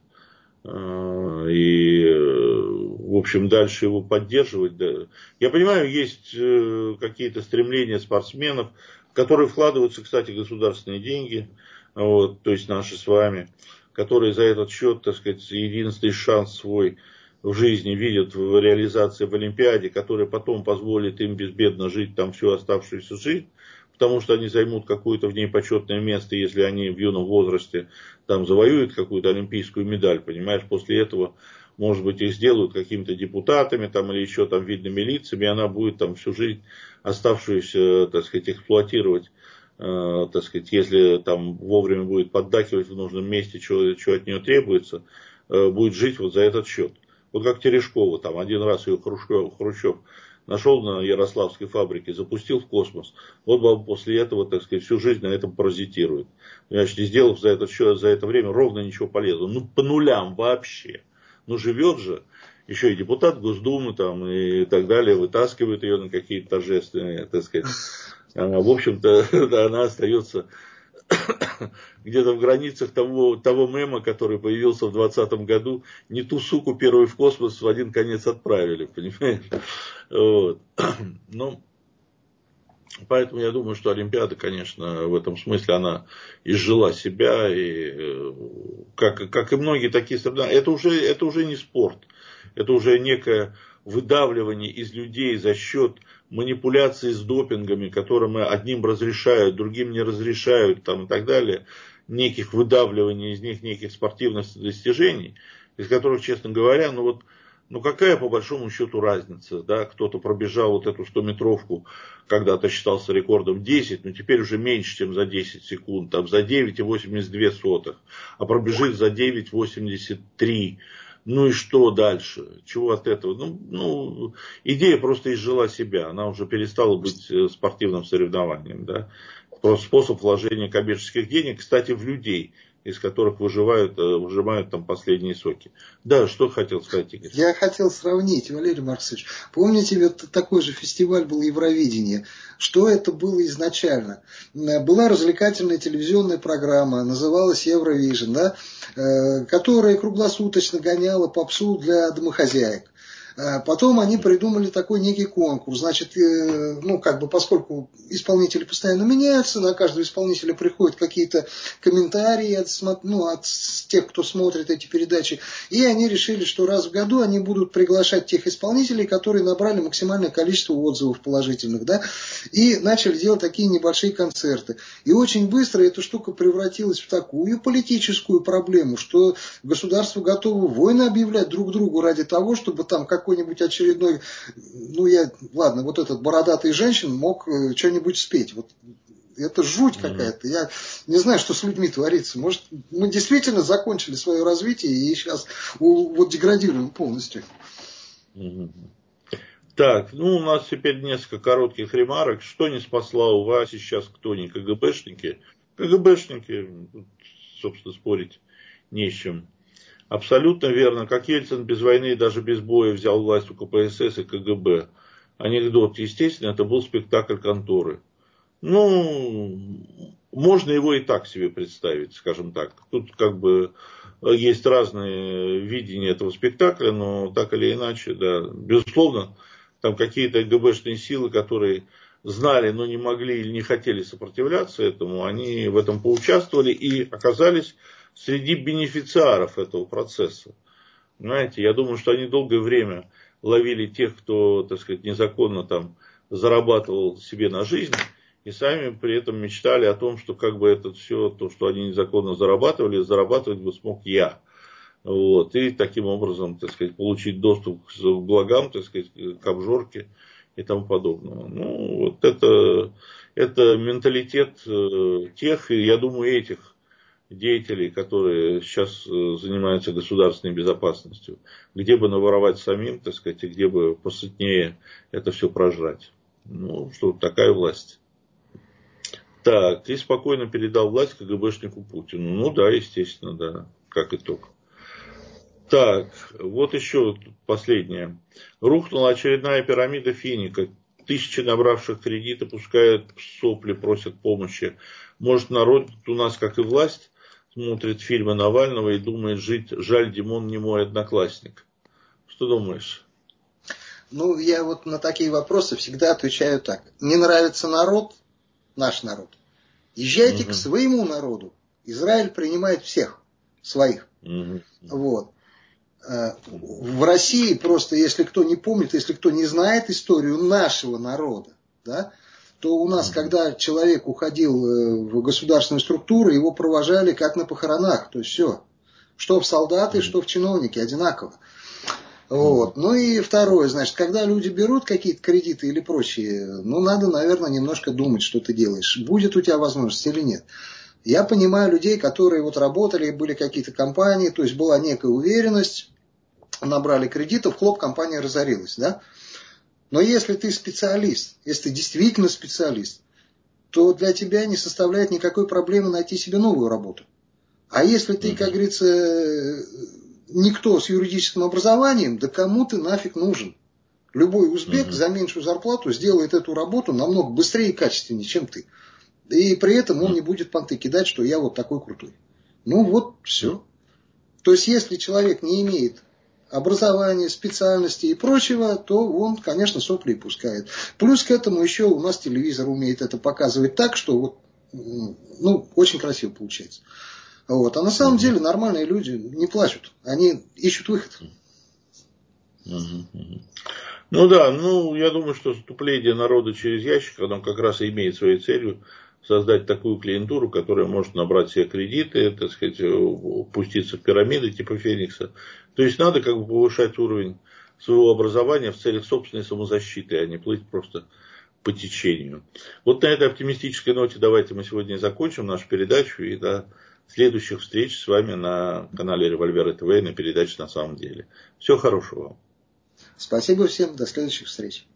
И, в общем, дальше его поддерживать. Да. Я понимаю, есть какие-то стремления спортсменов, в которые вкладываются, кстати, государственные деньги. вот, то есть наши с вами, которые за этот счет, так сказать, единственный шанс свой в жизни видят в реализации в Олимпиаде, который потом позволит им безбедно жить там всю оставшуюся жизнь, потому что они займут какое-то в ней почетное место, если они в юном возрасте там завоюют какую-то олимпийскую медаль, понимаешь, после этого, может быть, их сделают какими-то депутатами там, или еще там видными лицами, и она будет там всю жизнь оставшуюся, так сказать, эксплуатировать, э, так сказать, если там вовремя будет поддакивать в нужном месте, что, что от нее требуется, э, будет жить вот за этот счет. Вот как Терешкова, там один раз ее Хрущев, Хрущев нашел на Ярославской фабрике, запустил в космос. Вот баба после этого, так сказать, всю жизнь на этом паразитирует. Значит, не сделав за это, за это время ровно ничего полезного. Ну, по нулям вообще. Ну, живет же. Еще и депутат Госдумы там и так далее, вытаскивает ее на какие-то торжественные, так сказать. Она, в общем-то, да, она остается где-то в границах того, того мема, который появился в двадцатом году. Не ту суку первую в космос в один конец отправили, понимаешь? Вот. Ну, поэтому я думаю, что Олимпиада, конечно, в этом смысле она изжила себя. И, как, как и многие такие соревнования, это уже, это уже не спорт. Это уже некое выдавливание из людей за счет манипуляции с допингами, которым одним разрешают, другим не разрешают, там, и так далее, неких выдавливаний из них, неких спортивных достижений, из которых, честно говоря, ну вот, ну какая по большому счету разница, да, кто-то пробежал вот эту стометровку, когда-то считался рекордом десять, но теперь уже меньше, чем за десять секунд, там за девять и восемьдесят две сотых, а пробежит за девять восемьдесят три. Ну и что дальше? Чего от этого? Ну, ну, идея просто изжила себя. Она уже перестала быть спортивным соревнованием. Да? Просто способ вложения коммерческих денег, кстати, в людей, из которых выживают, выжимают там последние соки. Да, что хотел сказать, Игорь?
Я хотел сравнить, Валерий Марксович. Помните, вот такой же фестиваль был Евровидение. Что это было изначально? Была развлекательная телевизионная программа, называлась Евровижн, да, которая круглосуточно гоняла попсу для домохозяек. Потом они придумали такой некий конкурс. Значит, ну, как бы, поскольку исполнители постоянно меняются, на каждого исполнителя приходят какие-то комментарии от, ну, от тех, кто смотрит эти передачи. И они решили, что раз в году они будут приглашать тех исполнителей, которые набрали максимальное количество отзывов положительных, да, и начали делать такие небольшие концерты. И очень быстро эта штука превратилась в такую политическую проблему, что государство готово войны объявлять друг другу ради того, чтобы там как какой-нибудь очередной, ну я, ладно, вот этот бородатый женщин мог что-нибудь спеть. Вот это жуть какая-то. Я не знаю, что с людьми творится. Может, мы действительно закончили свое развитие и сейчас вот деградируем полностью.
Так, ну у нас теперь несколько коротких ремарок. Что не спасла у вас сейчас кто не КГБшники? КГБшники, собственно, спорить не с чем. Абсолютно верно. Как Ельцин без войны и даже без боя взял власть у ка пэ эс эс и ка гэ бэ. Анекдот, естественно, это был спектакль конторы. Ну, можно его и так себе представить, скажем так. Тут как бы есть разные видения этого спектакля, но так или иначе, да, безусловно, там какие-то ГБшные силы, которые знали, но не могли или не хотели сопротивляться этому, они в этом поучаствовали и оказались среди бенефициаров этого процесса. Знаете, я думаю, что они долгое время ловили тех, кто, так сказать, незаконно там зарабатывал себе на жизнь, и сами при этом мечтали о том, что как бы это все, то, что они незаконно зарабатывали, зарабатывать бы смог я. Вот, и таким образом, так сказать, получить доступ к благам, так сказать, к обжорке и тому подобное. Ну, вот это, это менталитет тех, и я думаю, этих деятелей, которые сейчас занимаются государственной безопасностью, где бы наворовать самим, так сказать, и где бы посытнее это все прожрать. Ну, что такая власть. Так, ты спокойно передал власть КГБшнику Путину. Ну да, естественно, да, как итог. Так, вот еще последнее. Рухнула очередная пирамида Финика. Тысячи набравших кредиты пускают сопли, просят помощи. Может, народ у нас, как и власть, смотрит фильмы Навального и думает, жить, жаль, Димон не мой одноклассник. Что думаешь?
Ну, я вот на такие вопросы всегда отвечаю так. Не нравится народ, наш народ, езжайте угу. к своему народу. Израиль принимает всех своих. Mm-hmm. Вот. В России просто, если кто не помнит, если кто не знает историю нашего народа, да, то у нас, mm-hmm. когда человек уходил в государственную структуру, его провожали как на похоронах. То есть все. Что в солдаты, mm-hmm. что в чиновники, одинаково. Вот. Ну и второе, значит, когда люди берут какие-то кредиты или прочие, ну, надо, наверное, немножко думать, что ты делаешь. Будет у тебя возможность или нет. Я понимаю людей, которые вот работали, были какие-то компании, то есть была некая уверенность, набрали кредитов, хлоп, компания разорилась, да. Но если ты специалист, если ты действительно специалист, то для тебя не составляет никакой проблемы найти себе новую работу. А если ты, как говорится, никто с юридическим образованием, да кому ты нафиг нужен? Любой узбек uh-huh. за меньшую зарплату сделает эту работу намного быстрее и качественнее, чем ты. И при этом он uh-huh. не будет понты кидать, что я вот такой крутой. Ну вот, все. Uh-huh. То есть, если человек не имеет образования, специальности и прочего, то он, конечно, сопли пускает. Плюс к этому еще у нас телевизор умеет это показывать так, что вот, ну, очень красиво получается. Вот. А на самом uh-huh. деле нормальные люди не плачут. Они ищут выход.
Uh-huh. Ну да, ну я думаю, что вступление народа через ящик, оно как раз и имеет своей целью создать такую клиентуру, которая может набрать себе кредиты, так сказать, пуститься в пирамиды типа Феникса. То есть надо как бы повышать уровень своего образования в целях собственной самозащиты, а не плыть просто по течению. Вот на этой оптимистической ноте давайте мы сегодня закончим нашу передачу и до следующих встреч с вами на канале Револьвера ТВ и на передаче «На самом деле». Всего хорошего вам.
Спасибо всем. До следующих встреч.